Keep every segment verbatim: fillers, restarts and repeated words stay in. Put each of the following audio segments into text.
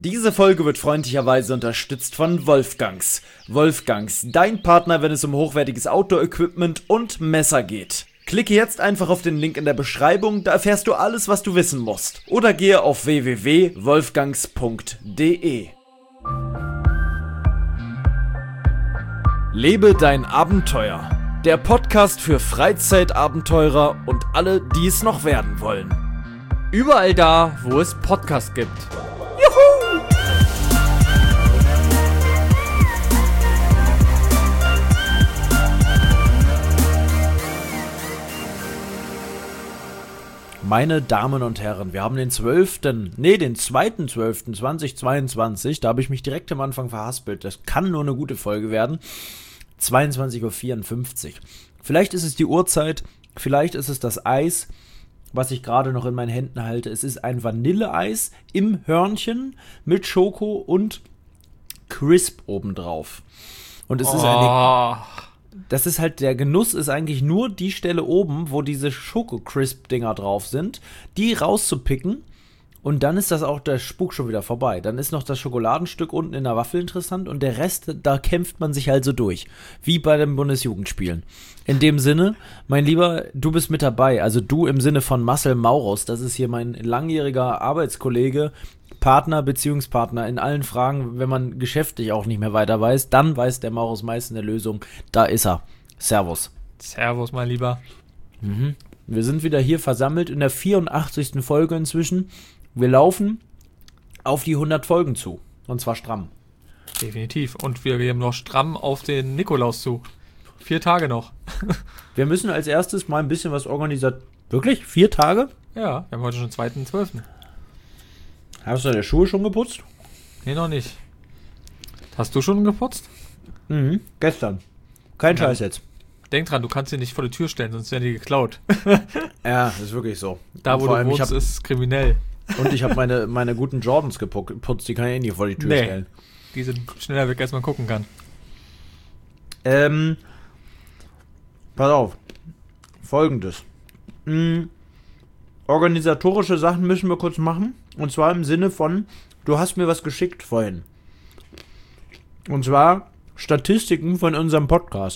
Diese Folge wird freundlicherweise unterstützt von Wolfgangs. Wolfgangs, dein Partner, wenn es um hochwertiges Outdoor-Equipment und Messer geht. Klicke jetzt einfach auf den Link in der Beschreibung, da erfährst du alles, was du wissen musst. Oder gehe auf w w w punkt wolfgangs punkt d e. Lebe dein Abenteuer. Der Podcast für Freizeitabenteurer und alle, die es noch werden wollen. Überall da, wo es Podcasts gibt. Meine Damen und Herren, wir haben den zwölften, nee, den zweiten zwölften zweitausendzweiundzwanzig, da habe ich mich direkt am Anfang verhaspelt, das kann nur eine gute Folge werden, zweiundzwanzig Uhr vierundfünfzig. Vielleicht ist es die Uhrzeit, vielleicht ist es das Eis, was ich gerade noch in meinen Händen halte. Es ist ein Vanilleeis im Hörnchen mit Schoko und Crisp obendrauf. Und es oh. ist eine... Das ist halt, der Genuss ist eigentlich nur die Stelle oben, wo diese Schoko-Crisp-Dinger drauf sind, die rauszupicken und dann ist das auch der Spuk schon wieder vorbei. Dann ist noch das Schokoladenstück unten in der Waffel interessant und der Rest, da kämpft man sich also durch, wie bei den Bundesjugendspielen. In dem Sinne, mein Lieber, du bist mit dabei, also du im Sinne von Marcel Maurus, das ist hier mein langjähriger Arbeitskollege, Partner, Beziehungspartner in allen Fragen, wenn man geschäftlich auch nicht mehr weiter weiß, dann weiß der Maurus meist eine Lösung. Da ist er. Servus. Servus, mein Lieber. Mhm. Wir sind wieder hier versammelt in der vierundachtzigsten Folge inzwischen. Wir laufen auf die hundert Folgen zu. Und zwar stramm. Definitiv. Und wir gehen noch stramm auf den Nikolaus zu. Vier Tage noch. Wir müssen als erstes mal ein bisschen was organisieren. Wirklich? Vier Tage? Ja, wir haben heute schon zweiten zwölften Hast du deine Schuhe schon geputzt? Nee, noch nicht. Hast du schon geputzt? Mhm, gestern. Kein Ja. Scheiß jetzt. Denk dran, du kannst sie nicht vor die Tür stellen, sonst werden die geklaut. Ja, ist wirklich so. Da, Und wo vor du allem, ich wohnst, hab, ist kriminell. Und ich habe meine, meine guten Jordans geputzt, die kann ich eh nicht vor die Tür Nee. stellen. Die sind schneller weg, als man gucken kann. Ähm, pass auf. Folgendes. Hm, organisatorische Sachen müssen wir kurz machen. Und zwar im Sinne von, du hast mir was geschickt vorhin. Und zwar Statistiken von unserem Podcast.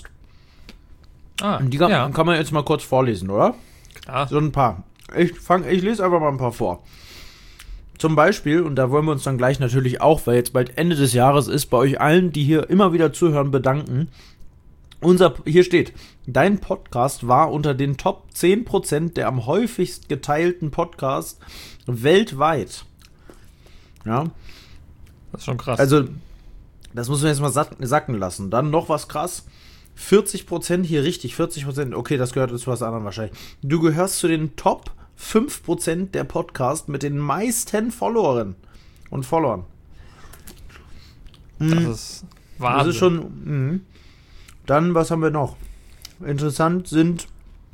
Ah, Und die kann, ja, kann man jetzt mal kurz vorlesen, oder? klar. So ein paar. Ich, fang, ich lese einfach mal ein paar vor. Zum Beispiel, und da wollen wir uns dann gleich natürlich auch, weil jetzt bald Ende des Jahres ist, bei euch allen, die hier immer wieder zuhören, bedanken. Unser, hier steht, dein Podcast war unter den Top zehn Prozent der am häufigst geteilten Podcasts weltweit. Ja. Das ist schon krass. Also, das muss man jetzt mal sacken lassen. Dann noch was krass. vierzig Prozent hier richtig, vierzig Prozent, okay, das gehört zu was anderem wahrscheinlich. Du gehörst zu den Top fünf Prozent der Podcasts mit den meisten Followern und Followern. das ist Wahnsinn. Das ist schon. Mh. Dann, was haben wir noch? Interessant sind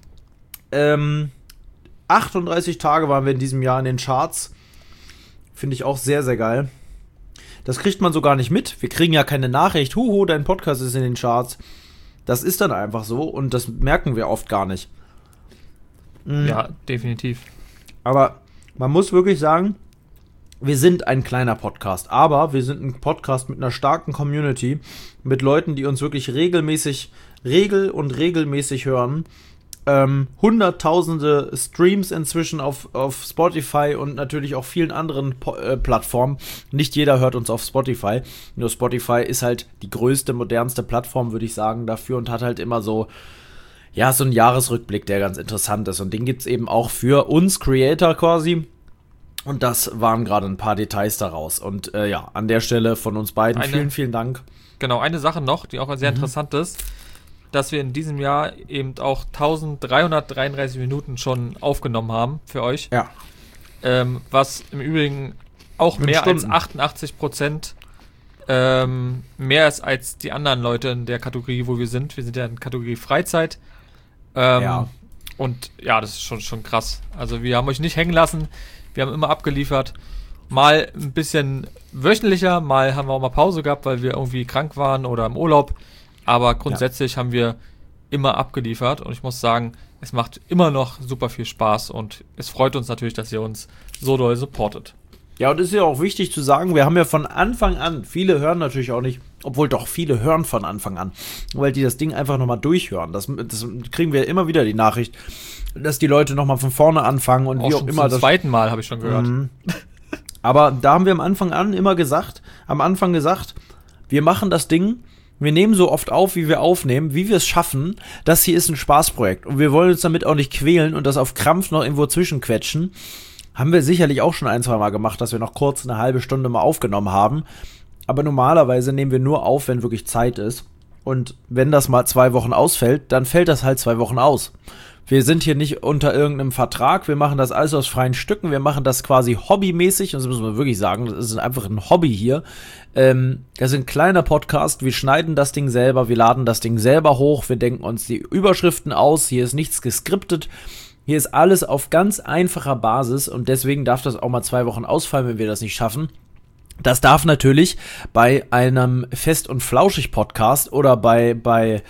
ähm, achtunddreißig Tage waren wir in diesem Jahr in den Charts. Finde ich auch sehr, sehr geil. Das kriegt man so gar nicht mit. Wir kriegen ja keine Nachricht. Huhu, dein Podcast ist in den Charts. Das ist dann einfach so und das merken wir oft gar nicht. Mhm. Ja, definitiv. Aber man muss wirklich sagen, wir sind ein kleiner Podcast, aber wir sind ein Podcast mit einer starken Community, mit Leuten, die uns wirklich regelmäßig, regel- und regelmäßig hören. Ähm, hunderttausende Streams inzwischen auf, auf Spotify und natürlich auch vielen anderen po- äh, Plattformen. Nicht jeder hört uns auf Spotify, nur Spotify ist halt die größte, modernste Plattform, würde ich sagen, dafür und hat halt immer so, ja, so einen Jahresrückblick, der ganz interessant ist und den gibt's eben auch für uns Creator quasi. Und das waren gerade ein paar Details daraus. Und äh, ja, an der Stelle von uns beiden Eine- vielen, vielen Dank. Genau, eine Sache noch, die auch sehr Mhm. interessant ist, dass wir in diesem Jahr eben auch dreizehnhundertdreiunddreißig Minuten schon aufgenommen haben für euch. Ja. Ähm, was im Übrigen auch Mit mehr Stunden. als achtundachtzig Prozent ähm, mehr ist als die anderen Leute in der Kategorie, wo wir sind. Wir sind ja in Kategorie Freizeit. Ähm, Ja. Und ja, das ist schon, schon krass. Also wir haben euch nicht hängen lassen. Wir haben immer abgeliefert. Mal ein bisschen wöchentlicher, mal haben wir auch mal Pause gehabt, weil wir irgendwie krank waren oder im Urlaub. Aber grundsätzlich ja. haben wir immer abgeliefert und ich muss sagen, es macht immer noch super viel Spaß und es freut uns natürlich, dass ihr uns so doll supportet. Ja, und es ist ja auch wichtig zu sagen, wir haben ja von Anfang an, viele hören natürlich auch nicht, obwohl doch viele hören von Anfang an, weil die das Ding einfach nochmal durchhören. Das, das kriegen wir immer wieder die Nachricht, dass die Leute nochmal von vorne anfangen und auch wie auch schon immer. Zum das zweiten Mal habe ich schon gehört. Mhm. Aber da haben wir am Anfang an immer gesagt, am Anfang gesagt, wir machen das Ding, wir nehmen so oft auf, wie wir aufnehmen, wie wir es schaffen. Das hier ist ein Spaßprojekt und wir wollen uns damit auch nicht quälen und das auf Krampf noch irgendwo zwischenquetschen. Haben wir sicherlich auch schon ein, zwei Mal gemacht, dass wir noch kurz eine halbe Stunde mal aufgenommen haben. Aber normalerweise nehmen wir nur auf, wenn wirklich Zeit ist. Und wenn das mal zwei Wochen ausfällt, dann fällt das halt zwei Wochen aus. Wir sind hier nicht unter irgendeinem Vertrag, wir machen das alles aus freien Stücken, wir machen das quasi hobbymäßig, und das müssen wir wirklich sagen, das ist einfach ein Hobby hier. Ähm, das ist ein kleiner Podcast, wir schneiden das Ding selber, wir laden das Ding selber hoch, wir denken uns die Überschriften aus, hier ist nichts geskriptet. Hier ist alles auf ganz einfacher Basis und deswegen darf das auch mal zwei Wochen ausfallen, wenn wir das nicht schaffen. Das darf natürlich bei einem Fest- und Flauschig-Podcast oder bei, bei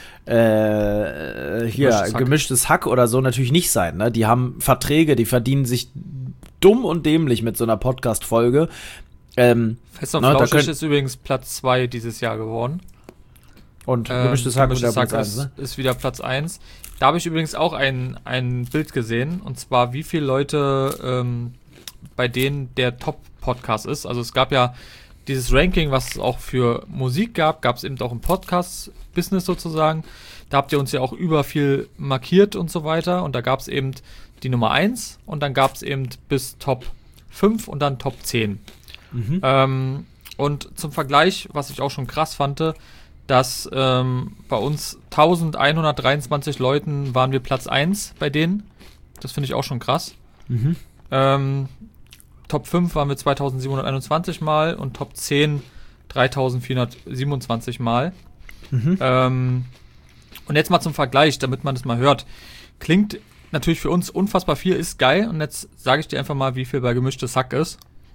äh, hier, gemischtes Hack. gemischtes Hack oder so natürlich nicht sein. Ne? Die haben Verträge, die verdienen sich dumm und dämlich mit so einer Podcast-Folge. Ähm, Fest und Flauschig könnt, ist übrigens Platz zwei dieses Jahr geworden. Und ähm, gemischtes Hack, gemischtes Hack Platz ist, eins, ne? ist wieder Platz eins. Da habe ich übrigens auch ein, ein Bild gesehen, und zwar wie viele Leute ähm, bei denen der Top-Podcast ist. Also es gab ja dieses Ranking, was es auch für Musik gab, gab es eben auch im Podcast-Business sozusagen. Da habt ihr uns ja auch über viel markiert und so weiter. Und da gab es eben die Nummer eins und dann gab es eben bis Top fünf und dann Top zehn. Mhm. Ähm, und zum Vergleich, was ich auch schon krass fand, dass ähm, bei uns elfhundertdreiundzwanzig Leuten waren wir Platz eins bei denen. Das finde ich auch schon krass. Mhm. Ähm, Top fünf waren wir zweitausendsiebenhunderteinundzwanzig Mal und Top zehn dreitausendvierhundertsiebenundzwanzig Mal. Mhm. Ähm, und jetzt mal zum Vergleich, damit man das mal hört. Klingt natürlich für uns unfassbar viel, ist geil. Und jetzt sage ich dir einfach mal, wie viel bei gemischtes Hack ist.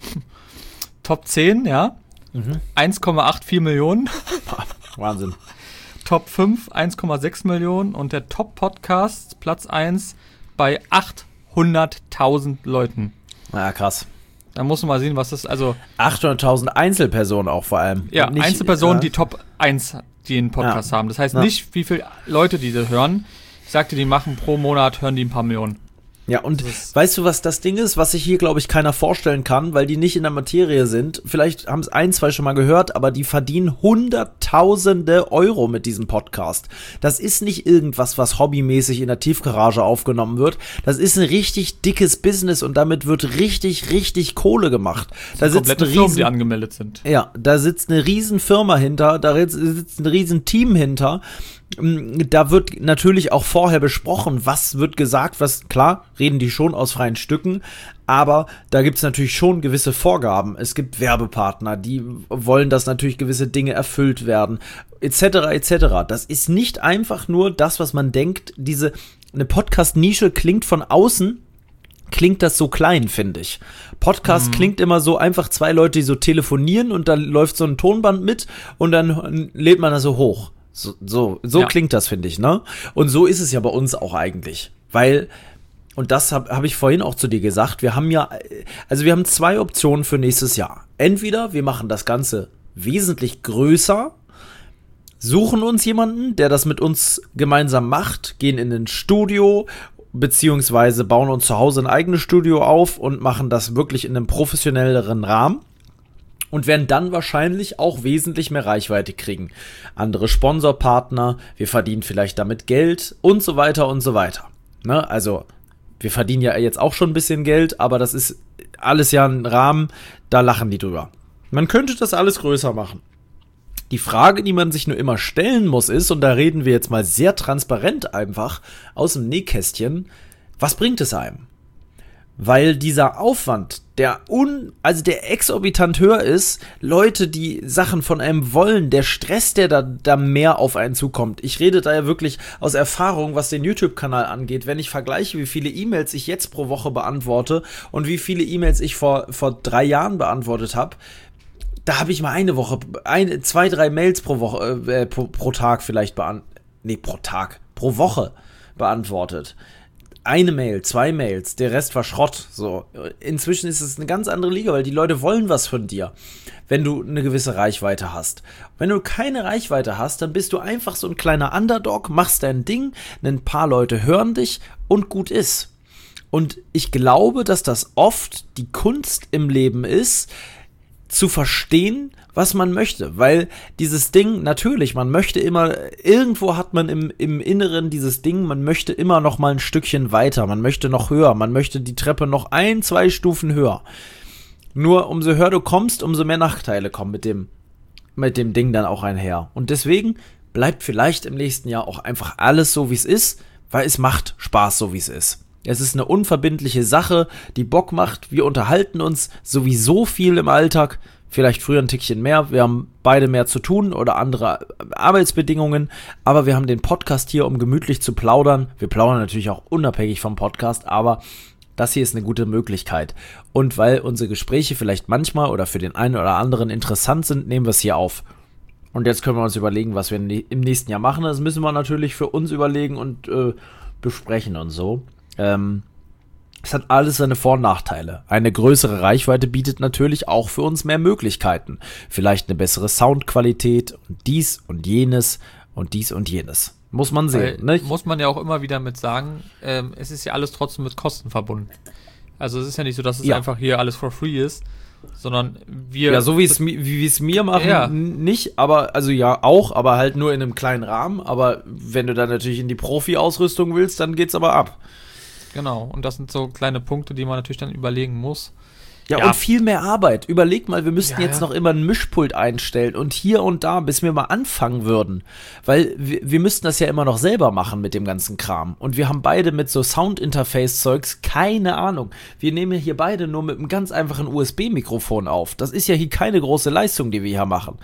Top zehn, ja. Mhm. eins Komma vierundachtzig Millionen. Wahnsinn. Top fünf, eins Komma sechs Millionen. Und der Top-Podcast, Platz eins, bei achthunderttausend Leuten. Ja, krass. Da muss man mal sehen, was das, also... achthunderttausend Einzelpersonen auch vor allem. Ja, nicht, Einzelpersonen, ja. Die Top eins, die einen Podcast ja. haben. Das heißt ja. nicht, wie viele Leute diese hören. Ich sagte, die machen pro Monat, hören die ein paar Millionen. Ja, und weißt du, was das Ding ist, was sich hier, glaube ich, keiner vorstellen kann, weil die nicht in der Materie sind. Vielleicht haben es ein, zwei schon mal gehört, aber die verdienen Hunderttausende Euro mit diesem Podcast. Das ist nicht irgendwas, was hobbymäßig in der Tiefgarage aufgenommen wird. Das ist ein richtig dickes Business und damit wird richtig, richtig Kohle gemacht. Da sitzt eine Firmen, riesen, die angemeldet sind. Ja, da sitzt eine riesen Firma hinter, da sitzt ein riesen Team hinter. Da wird natürlich auch vorher besprochen, was wird gesagt, was, klar, reden die schon aus freien Stücken, aber da gibt es natürlich schon gewisse Vorgaben. Es gibt Werbepartner, die wollen, dass natürlich gewisse Dinge erfüllt werden, et cetera et cetera. Das ist nicht einfach nur das, was man denkt. Diese, eine Podcast-Nische klingt von außen, klingt das so klein, finde ich. Podcast mhm. klingt immer so einfach zwei Leute, die so telefonieren und dann läuft so ein Tonband mit und dann lädt man das so hoch. So, so, so ja. klingt das, finde ich, ne? Und so ist es ja bei uns auch eigentlich. Weil, und das habe hab ich vorhin auch zu dir gesagt, wir haben ja, also wir haben zwei Optionen für nächstes Jahr. Entweder wir machen das Ganze wesentlich größer, suchen uns jemanden, der das mit uns gemeinsam macht, gehen in ein Studio, beziehungsweise bauen uns zu Hause ein eigenes Studio auf und machen das wirklich in einem professionelleren Rahmen. Und werden dann wahrscheinlich auch wesentlich mehr Reichweite kriegen. Andere Sponsorpartner, wir verdienen vielleicht damit Geld und so weiter und so weiter. Ne? Also, wir verdienen ja jetzt auch schon ein bisschen Geld, aber das ist alles ja ein Rahmen, da lachen die drüber. Man könnte das alles größer machen. Die Frage, die man sich nur immer stellen muss, ist, und da reden wir jetzt mal sehr transparent einfach aus dem Nähkästchen, was bringt es einem? Weil dieser Aufwand, der un, also der exorbitant höher ist, Leute, die Sachen von einem wollen, der Stress, der da, da mehr auf einen zukommt. Ich rede da ja wirklich aus Erfahrung, was den YouTube-Kanal angeht. Wenn ich vergleiche, wie viele E-Mails ich jetzt pro Woche beantworte und wie viele E-Mails ich vor, vor drei Jahren beantwortet habe, da habe ich mal eine Woche, ein, zwei, drei Mails pro Woche, äh, pro, pro Tag vielleicht beantwortet. Nee, pro Tag, pro Woche beantwortet. eine Mail, zwei Mails, der Rest war Schrott. So, inzwischen ist es eine ganz andere Liga, weil die Leute wollen was von dir, wenn du eine gewisse Reichweite hast. Wenn du keine Reichweite hast, dann bist du einfach so ein kleiner Underdog, machst dein Ding, ein paar Leute hören dich und gut ist. Und ich glaube, dass das oft die Kunst im Leben ist, zu verstehen, was man möchte, weil dieses Ding, natürlich, man möchte immer, irgendwo hat man im, im Inneren dieses Ding, man möchte immer noch mal ein Stückchen weiter, man möchte noch höher, man möchte die Treppe noch ein, zwei Stufen höher. Nur umso höher du kommst, umso mehr Nachteile kommen mit dem, mit dem Ding dann auch einher. Und deswegen bleibt vielleicht im nächsten Jahr auch einfach alles so, wie es ist, weil es macht Spaß, so wie es ist. Es ist eine unverbindliche Sache, die Bock macht. Wir unterhalten uns sowieso viel im Alltag. Vielleicht früher ein Tickchen mehr. Wir haben beide mehr zu tun oder andere Arbeitsbedingungen. Aber wir haben den Podcast hier, um gemütlich zu plaudern. Wir plaudern natürlich auch unabhängig vom Podcast, aber das hier ist eine gute Möglichkeit. Und weil unsere Gespräche vielleicht manchmal oder für den einen oder anderen interessant sind, nehmen wir es hier auf. Und jetzt können wir uns überlegen, was wir im nächsten Jahr machen. Das müssen wir natürlich für uns überlegen und äh, besprechen und so. Ähm, es hat alles seine Vor- und Nachteile. Eine größere Reichweite bietet natürlich auch für uns mehr Möglichkeiten. Vielleicht eine bessere Soundqualität und dies und jenes und dies und jenes. Muss man sehen. Weil, muss man ja auch immer wieder mit sagen, ähm, es ist ja alles trotzdem mit Kosten verbunden. Also es ist ja nicht so, dass es ja. einfach hier alles for free ist, sondern wir... Ja, so wie es wie es mir machen, ja. nicht, aber, also ja auch, aber halt nur in einem kleinen Rahmen. Aber wenn du dann natürlich in die Profi-Ausrüstung willst, dann geht's aber ab. Genau, und das sind so kleine Punkte, die man natürlich dann überlegen muss. Ja, ja. Und viel mehr Arbeit. Überleg mal, wir müssten ja, jetzt ja. noch immer ein Mischpult einstellen und hier und da, bis wir mal anfangen würden. Weil wir, wir müssten das ja immer noch selber machen mit dem ganzen Kram. Und wir haben beide mit so Sound-Interface-Zeugs keine Ahnung. Wir nehmen hier beide nur mit einem ganz einfachen U S B-Mikrofon auf. Das ist ja hier keine große Leistung, die wir hier machen.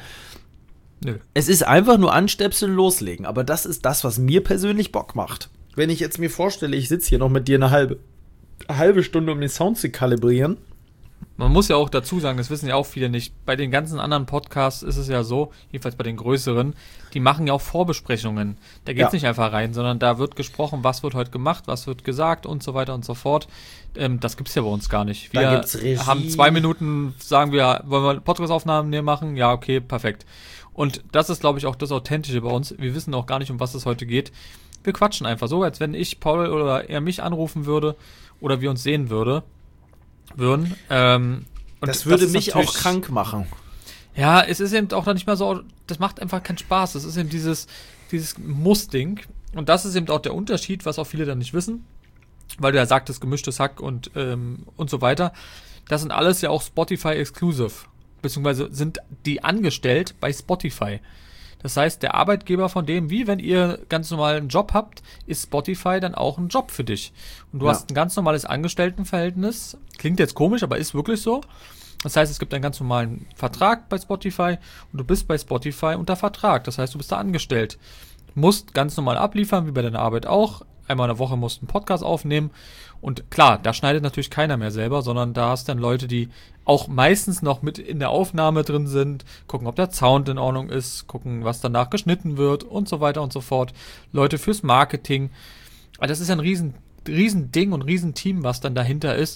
Nö. Es ist einfach nur anstöpseln, loslegen. Aber das ist das, was mir persönlich Bock macht. Wenn ich jetzt mir vorstelle, ich sitze hier noch mit dir eine halbe, eine halbe Stunde, um den Sound zu kalibrieren. Man muss ja auch dazu sagen, das wissen ja auch viele nicht, bei den ganzen anderen Podcasts ist es ja so, jedenfalls bei den größeren, die machen ja auch Vorbesprechungen. Da geht's ja. nicht einfach rein, sondern da wird gesprochen, was wird heute gemacht, was wird gesagt und so weiter und so fort. Ähm, das gibt's ja bei uns gar nicht. Wir haben zwei Minuten, sagen wir, wollen wir Podcast-Aufnahmen machen? Ja, okay, perfekt. Und das ist, glaube ich, auch das Authentische bei uns. Wir wissen auch gar nicht, um was es heute geht. Wir quatschen einfach so, als wenn ich Paul oder er mich anrufen würde oder wir uns sehen würde, würden. Ähm, und das würde das mich auch krank machen. Ja, es ist eben auch noch nicht mal so, das macht einfach keinen Spaß. Das ist eben dieses, dieses Muss-Ding. Und das ist eben auch der Unterschied, was auch viele dann nicht wissen, weil du ja sagtest, gemischtes Hack und, ähm, und so weiter. Das sind alles ja auch Spotify-exclusive, beziehungsweise sind die angestellt bei Spotify. Das heißt, der Arbeitgeber von dem, wie wenn ihr ganz normal einen Job habt, ist Spotify dann auch ein Job für dich. Und du ja. hast ein ganz normales Angestelltenverhältnis. Klingt jetzt komisch, aber ist wirklich so. Das heißt, es gibt einen ganz normalen Vertrag bei Spotify und du bist bei Spotify unter Vertrag. Das heißt, du bist da angestellt. Du musst ganz normal abliefern, wie bei deiner Arbeit auch. Einmal in der Woche musst du einen Podcast aufnehmen. Und klar, da schneidet natürlich keiner mehr selber, sondern da hast dann Leute, die auch meistens noch mit in der Aufnahme drin sind, gucken, ob der Sound in Ordnung ist, gucken, was danach geschnitten wird und so weiter und so fort. Leute fürs Marketing. Also das ist ein riesen, riesen Ding und riesen Team, was dann dahinter ist.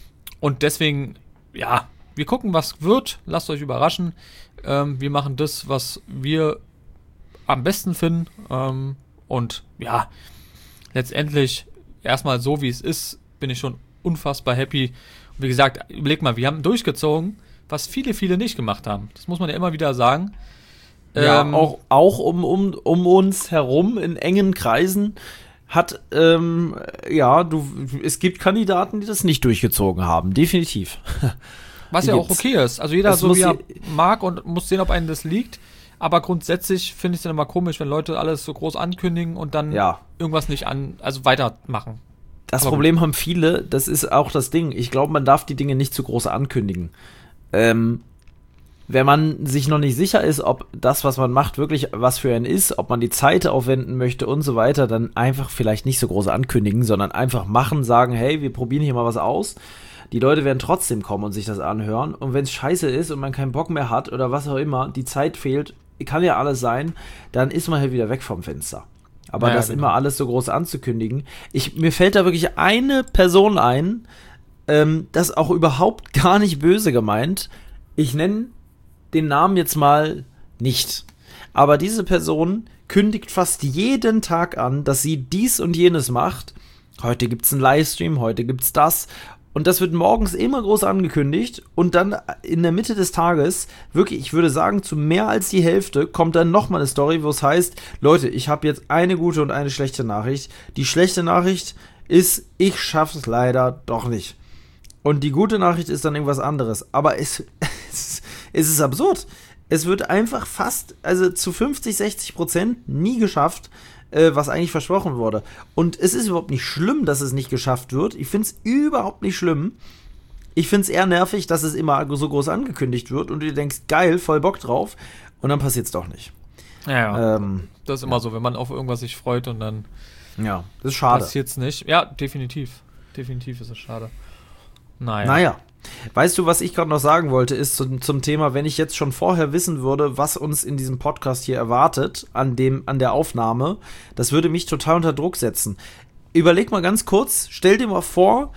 Und deswegen, ja, wir gucken, was wird. Lasst euch überraschen. Ähm, wir machen das, was wir am besten finden. Ähm, und ja, letztendlich erstmal so, wie es ist, bin ich schon unfassbar happy. Und wie gesagt, überleg mal, wir haben durchgezogen, was viele, viele nicht gemacht haben. Das muss man ja immer wieder sagen. Ja, ähm, auch, auch um, um, um uns herum in engen Kreisen hat, ähm, ja, du, es gibt Kandidaten, die das nicht durchgezogen haben, definitiv. Was ja auch okay ist. Also jeder so wie er mag und muss sehen, ob einem das liegt. Aber grundsätzlich finde ich es dann immer komisch, wenn Leute alles so groß ankündigen und dann ja. irgendwas nicht an, also weitermachen. Das Aber Problem gut. haben viele, das ist auch das Ding. Ich glaube, man darf die Dinge nicht zu groß ankündigen. Ähm, wenn man sich noch nicht sicher ist, ob das, was man macht, wirklich was für einen ist, ob man die Zeit aufwenden möchte und so weiter, dann einfach vielleicht nicht so groß ankündigen, sondern einfach machen, sagen, hey, wir probieren hier mal was aus. Die Leute werden trotzdem kommen und sich das anhören. Und wenn es scheiße ist und man keinen Bock mehr hat oder was auch immer, die Zeit fehlt, kann ja alles sein, dann ist man halt wieder weg vom Fenster. Aber Ja, das genau. immer alles so groß anzukündigen. Ich, mir fällt da wirklich eine Person ein, ähm, das auch überhaupt gar nicht böse gemeint. Ich nenne den Namen jetzt mal nicht. Aber diese Person kündigt fast jeden Tag an, dass sie dies und jenes macht. Heute gibt's einen Livestream, heute gibt's das. Und das wird morgens immer groß angekündigt. Und dann in der Mitte des Tages, wirklich, ich würde sagen, zu mehr als die Hälfte, kommt dann nochmal eine Story, wo es heißt, Leute, ich habe jetzt eine gute und eine schlechte Nachricht. Die schlechte Nachricht ist, ich schaffe es leider doch nicht. Und die gute Nachricht ist dann irgendwas anderes. Aber es, es, es ist absurd. Es wird einfach fast, also zu fünfzig, sechzig Prozent nie geschafft, äh, was eigentlich versprochen wurde. Und es ist überhaupt nicht schlimm, dass es nicht geschafft wird. Ich finde es überhaupt nicht schlimm. Ich finde es eher nervig, dass es immer so groß angekündigt wird und du dir denkst, geil, voll Bock drauf. Und dann passiert es doch nicht. Ja, ja. Ähm, Das ist immer so, wenn man auf irgendwas sich freut und dann ja, das ist schade. passiert's nicht. Ja, definitiv. Definitiv ist es schade. Naja. Naja. Weißt du, was ich gerade noch sagen wollte, ist zum, zum Thema, wenn ich jetzt schon vorher wissen würde, was uns in diesem Podcast hier erwartet, an, dem, an der Aufnahme, das würde mich total unter Druck setzen. Überleg mal ganz kurz, stell dir mal vor,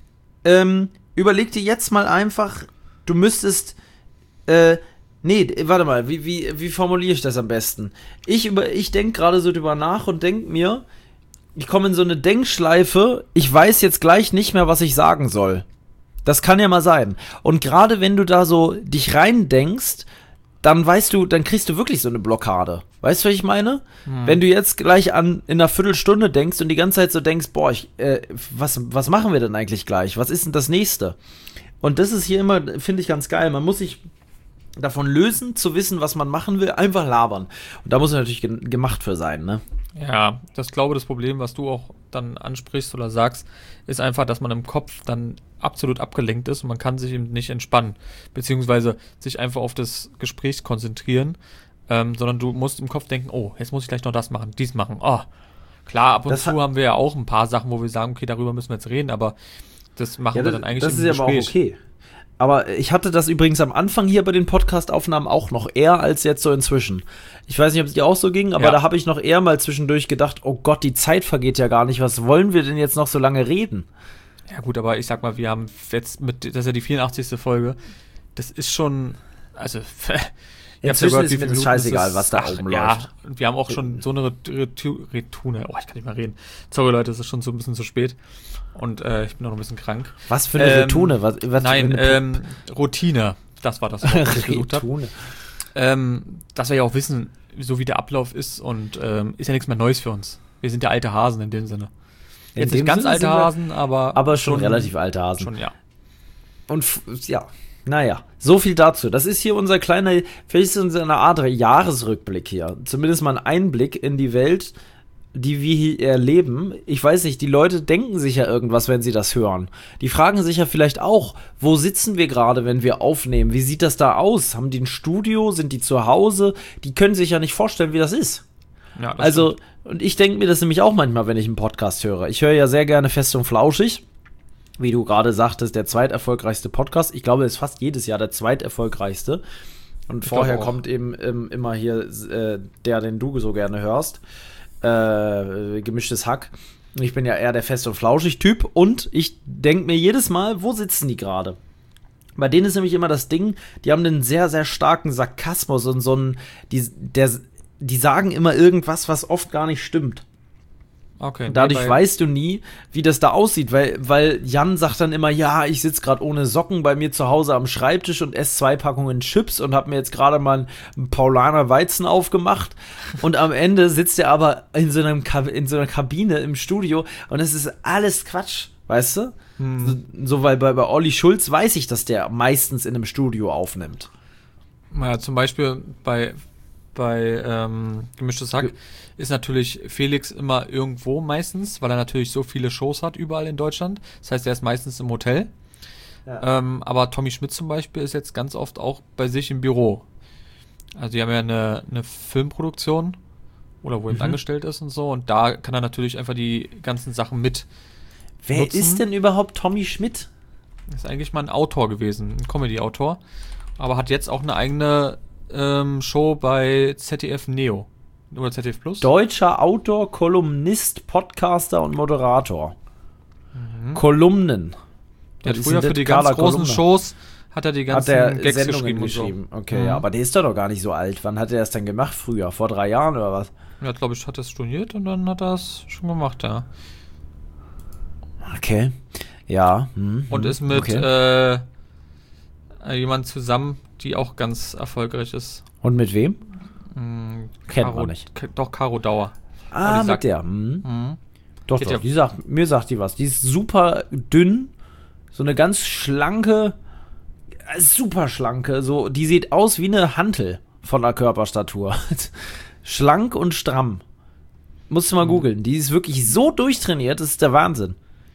ähm, überleg dir jetzt mal einfach, du müsstest, äh, nee, warte mal, wie, wie, wie formuliere ich das am besten? Ich, über, ich denke gerade so drüber nach und denke mir, ich komme in so eine Denkschleife, ich weiß jetzt gleich nicht mehr, was ich sagen soll. Das kann ja mal sein. Und gerade wenn du da so dich reindenkst, dann weißt du, dann kriegst du wirklich so eine Blockade. Weißt du, was ich meine? Hm. Wenn du jetzt gleich an in einer Viertelstunde denkst und die ganze Zeit so denkst, boah, ich, äh, was, was machen wir denn eigentlich gleich? Was ist denn das Nächste? Und das ist hier immer, finde ich, ganz geil. Man muss sich davon lösen, zu wissen, was man machen will, einfach labern. Und da muss man natürlich ge- gemacht für sein, ne? Ja, das glaube das Problem, was du auch dann ansprichst oder sagst, ist einfach, dass man im Kopf dann absolut abgelenkt ist und man kann sich eben nicht entspannen, beziehungsweise sich einfach auf das Gespräch konzentrieren, ähm, sondern du musst im Kopf denken, oh, jetzt muss ich gleich noch das machen, dies machen, oh. Klar, ab und Das zu hat- haben wir ja auch ein paar Sachen, wo wir sagen, okay, darüber müssen wir jetzt reden, aber das machen Ja, wir das, dann eigentlich das im ist ja aber auch Gespräch. okay. Aber ich hatte das übrigens am Anfang hier bei den Podcast-Aufnahmen auch noch eher als jetzt so inzwischen. Ich weiß nicht, ob es dir auch so ging, aber Ja. da habe ich noch eher mal zwischendurch gedacht, oh Gott, die Zeit vergeht ja gar nicht. Was wollen wir denn jetzt noch so lange reden? Ja gut, aber ich sag mal, wir haben jetzt mit, das ist ja die vierundachtzigste Folge, das ist schon, also ihr habt's ja Inzwischen gehört, ist wie mir viele das Minuten scheißegal, es ist. was da Ach, oben ja, läuft. und wir haben auch schon so eine Ret- Retu- Retune, oh, ich kann nicht mehr reden. Sorry Leute, es ist schon so ein bisschen zu spät und äh, ich bin noch ein bisschen krank. Was für eine Ähm, Retune? Was, was Nein, für eine ähm, Routine, das war das, was ich gesucht habe. Retune. Ähm, dass wir ja auch wissen, so wie der Ablauf ist und ähm, ist ja nichts mehr Neues für uns. Wir sind ja alte Hasen in dem Sinne. In Jetzt dem nicht ganz Sinne alte sind wir- Hasen, aber Aber schon, relativ alte Hasen. Schon, ja. Und f- ja, naja, so viel dazu. Das ist hier unser kleiner, vielleicht ist es eine Art Jahresrückblick hier. Zumindest mal ein Einblick in die Welt, die wir hier erleben. Ich weiß nicht, die Leute denken sich ja irgendwas, wenn sie das hören. Die fragen sich ja vielleicht auch, wo sitzen wir gerade, wenn wir aufnehmen? Wie sieht das da aus? Haben die ein Studio? Sind die zu Hause? Die können sich ja nicht vorstellen, wie das ist. ja das Also, stimmt. und ich denke mir das nämlich auch manchmal, wenn ich einen Podcast höre. Ich höre ja sehr gerne Fest und Flauschig. Wie du gerade sagtest, der zweiterfolgreichste Podcast. Ich glaube, es ist fast jedes Jahr der zweiterfolgreichste. Und Ich vorher glaube auch. kommt eben ähm, immer hier äh, der, den du so gerne hörst. Äh, gemischtes Hack. Ich bin ja eher der Fest- und Flauschig-Typ. Und ich denke mir jedes Mal, wo sitzen die gerade? Bei denen ist nämlich immer das Ding, die haben einen sehr, sehr starken Sarkasmus und so einen, die, der, die sagen immer irgendwas, was oft gar nicht stimmt. Okay, Und dadurch nee, bei- weißt du nie, wie das da aussieht, weil, weil Jan sagt dann immer, ja, ich sitze gerade ohne Socken bei mir zu Hause am Schreibtisch und esse zwei Packungen Chips und habe mir jetzt gerade mal einen Paulaner Weizen aufgemacht und am Ende sitzt er aber in so, einem Kab- in so einer Kabine im Studio und es ist alles Quatsch, weißt du? Hm. So, so, weil bei, bei Olli Schulz weiß ich, dass der meistens in einem Studio aufnimmt. Ja, zum Beispiel bei, bei ähm, Gemischtes Hack Ge- ist natürlich Felix immer irgendwo meistens, weil er natürlich so viele Shows hat überall in Deutschland. Das heißt, er ist meistens im Hotel. Ja. Ähm, aber Tommy Schmidt zum Beispiel ist jetzt ganz oft auch bei sich im Büro. Also die haben ja eine, eine Filmproduktion oder wo er Mhm. angestellt ist und so. Und da kann er natürlich einfach die ganzen Sachen mit. Wer nutzen. ist denn überhaupt Tommy Schmidt? Ist eigentlich mal ein Autor gewesen, ein Comedy-Autor. Aber hat jetzt auch eine eigene ähm, Show bei Z D F Neo. Oder Z D F Plus? Deutscher Autor, Kolumnist, Podcaster und Moderator. Mhm. Kolumnen. Der hat früher für die ganz großen Kolumne. Shows hat er die ganzen hat der Gags Sendungen geschrieben. geschrieben. Okay, mhm. ja, aber der ist doch noch gar nicht so alt. Wann hat er das denn gemacht? Früher? Vor drei Jahren oder was? Ja, glaube ich, hat er es studiert und dann hat er es schon gemacht, ja. Okay, ja. Hm, und ist mit okay. äh, jemand zusammen, die auch ganz erfolgreich ist. Und mit wem? Hm, Kennt Caro, man nicht. K- doch, Caro Dauer. Ah, mit sagt, der. Hm. Mhm. Doch, Geht doch, ja. die sagt, mir sagt die was. Die ist super dünn, so eine ganz schlanke, super schlanke, so, die sieht aus wie eine Hantel von der Körperstatur. Schlank und stramm. Musst du mal mhm. googeln. Die ist wirklich so durchtrainiert, das ist der Wahnsinn.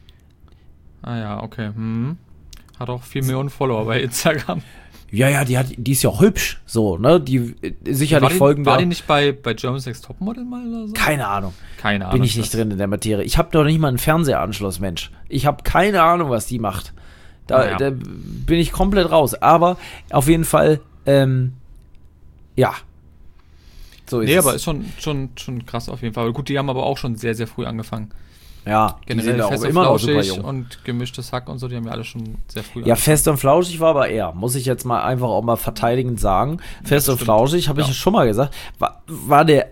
Ah ja, okay. Hm. Hat auch vier Millionen Follower bei Instagram. Ja, ja, die hat, die ist ja auch hübsch, so, ne? Die äh, sicherlich war die, folgen War wir. die nicht bei, bei Germany's Next Topmodel mal oder so? Keine Ahnung. Keine Ahnung. Bin ich nicht drin in der Materie. Ich habe doch nicht mal einen Fernsehanschluss, Mensch. Ich habe keine Ahnung, was die macht. Da, ja. da bin ich komplett raus. Aber auf jeden Fall, ähm, ja. So ist nee, es. aber ist schon, schon, schon krass auf jeden Fall. Gut, die haben aber auch schon sehr, sehr früh angefangen. Ja, generell die sind Fest auch und immer noch super Flauschig jung. Und gemischtes Hack und so, die haben ja alle schon sehr früh Ja, Fest und Flauschig war aber eher, muss ich jetzt mal einfach auch mal verteidigend sagen. Fest und Flauschig, habe ich ja schon mal gesagt, war, war der,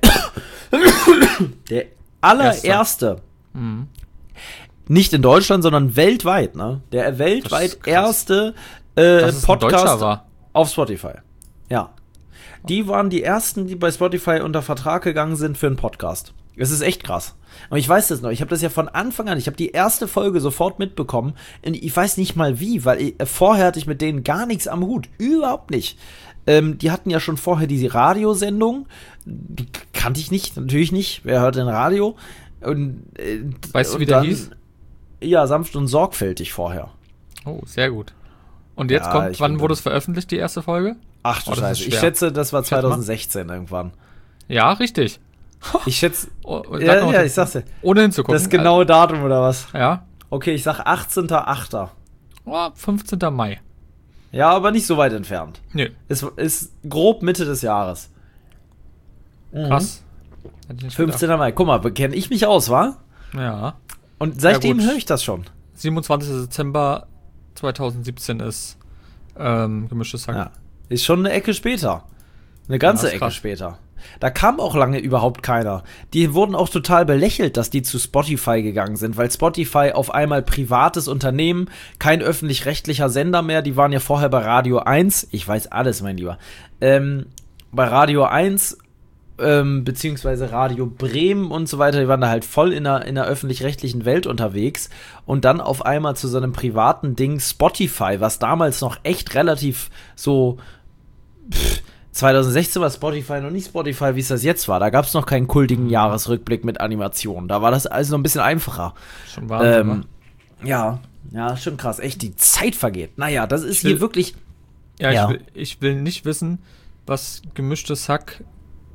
der allererste, mhm. nicht in Deutschland, sondern weltweit, ne? Der weltweit erste äh, Podcast war. auf Spotify. Ja. Die waren die ersten, die bei Spotify unter Vertrag gegangen sind für einen Podcast. Es ist echt krass. Und ich weiß das noch, ich habe das ja von Anfang an, ich habe die erste Folge sofort mitbekommen. Und ich weiß nicht mal wie, weil ich, äh, vorher hatte ich mit denen gar nichts am Hut. Überhaupt nicht. Ähm, die hatten ja schon vorher diese Radiosendung. Die kannte ich nicht, natürlich nicht. Wer hört denn Radio? Und, äh, weißt du, wie und der dann, hieß? Ja, sanft und sorgfältig vorher. Oh, sehr gut. Und jetzt Ja, kommt, wann bin- wurde es veröffentlicht, die erste Folge? Ach du Oh, das ist Scheiße, ich schwer. schätze, das war Schätze mal. zwanzig sechzehn irgendwann. Ja, richtig. Ich schätze, Oh, sag ja, noch, ja, ich sag's dir. ohne hinzugucken. Das genaue Datum oder was? Ja. Okay, ich sag achtzehnter achter Oh, fünfzehnter Mai. Ja, aber nicht so weit entfernt. Nö, Es ist grob Mitte des Jahres. krass. Hätte ich nicht fünfzehnter Mai. Guck mal, kenne ich mich aus, wa? gedacht. Ja. Und seitdem Ja, gut. höre ich das schon. siebenundzwanzigster Dezember zweitausendsiebzehn ist ähm, gemischtes Hack. Ja. Ist schon eine Ecke später. Eine ganze Ja, ist Ecke krass. später. Da kam auch lange überhaupt keiner. Die wurden auch total belächelt, dass die zu Spotify gegangen sind, weil Spotify auf einmal privates Unternehmen, kein öffentlich-rechtlicher Sender mehr, die waren ja vorher bei Radio eins, ich weiß alles, mein Lieber, ähm, bei Radio eins, ähm, beziehungsweise Radio Bremen und so weiter, die waren da halt voll in der, in der öffentlich-rechtlichen Welt unterwegs und dann auf einmal zu so einem privaten Ding Spotify, was damals noch echt relativ so, pff, zwanzig sechzehn war Spotify noch nicht Spotify, wie es das jetzt war. Da gab es noch keinen kultigen Jahresrückblick mit Animationen. Da war das alles noch ein bisschen einfacher. Schon Wahnsinn, Ähm, ne? ja, ja, schon krass. Echt, die Zeit vergeht. Naja, das ist Ich will- hier wirklich. Ja, ja. Ich, will, ich will nicht wissen, was gemischtes Hack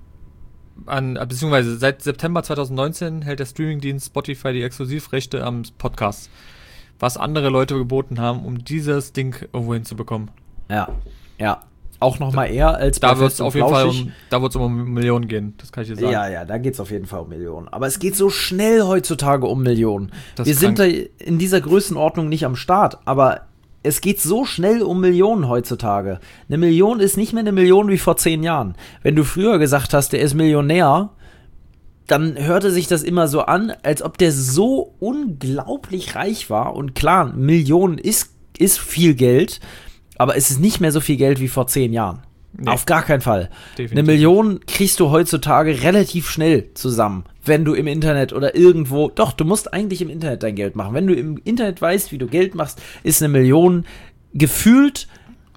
an, beziehungsweise seit September zweitausendneunzehn hält der Streamingdienst Spotify die Exklusivrechte am Podcast. Was andere Leute geboten haben, um dieses Ding irgendwo hinzubekommen. Ja, ja. Auch noch mal eher als Da bei wird Fest es und auf jeden Fall Flauschig. um, da wird's um Millionen gehen, das kann ich dir sagen. Ja, ja, da geht es auf jeden Fall um Millionen. Aber es geht so schnell heutzutage um Millionen. Das Wir ist sind da krank. in dieser Größenordnung nicht am Start, aber es geht so schnell um Millionen heutzutage. Eine Million ist nicht mehr eine Million wie vor zehn Jahren. Wenn du früher gesagt hast, der ist Millionär, dann hörte sich das immer so an, als ob der so unglaublich reich war. Und klar, Millionen ist, ist viel Geld, aber es ist nicht mehr so viel Geld wie vor zehn Jahren. Nee. Auf gar keinen Fall. Definitiv. Eine Million kriegst du heutzutage relativ schnell zusammen, wenn du im Internet oder irgendwo, doch, du musst eigentlich im Internet dein Geld machen. Wenn du im Internet weißt, wie du Geld machst, ist eine Million gefühlt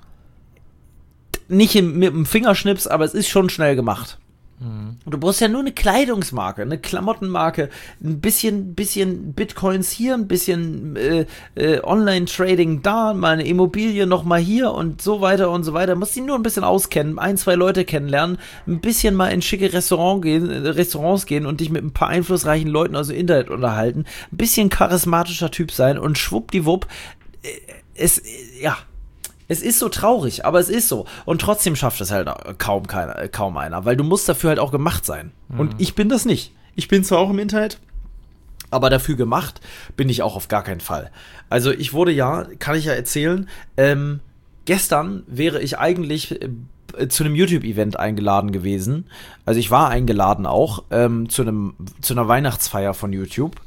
nicht im, mit dem Fingerschnips, aber es ist schon schnell gemacht. Und du brauchst ja nur eine Kleidungsmarke, eine Klamottenmarke, ein bisschen, bisschen Bitcoins hier, ein bisschen äh, äh, Online-Trading da, mal eine Immobilie noch mal hier und so weiter und so weiter. Musst dich nur ein bisschen auskennen, ein, zwei Leute kennenlernen, ein bisschen mal in schicke Restaurant gehen, äh, Restaurants gehen und dich mit ein paar einflussreichen Leuten aus dem Internet unterhalten, ein bisschen charismatischer Typ sein und schwuppdiwupp, äh, es, äh, ja, Es ist so traurig, aber es ist so. Und trotzdem schafft es halt kaum, keiner, kaum einer, weil du musst dafür halt auch gemacht sein. Mhm. Und ich bin das nicht. Ich bin zwar auch im Internet, aber dafür gemacht bin ich auch auf gar keinen Fall. Also ich wurde ja, kann ich ja erzählen, ähm, gestern wäre ich eigentlich äh, zu einem YouTube-Event eingeladen gewesen. Also ich war eingeladen auch ähm, zu einem zu einer Weihnachtsfeier von YouTube.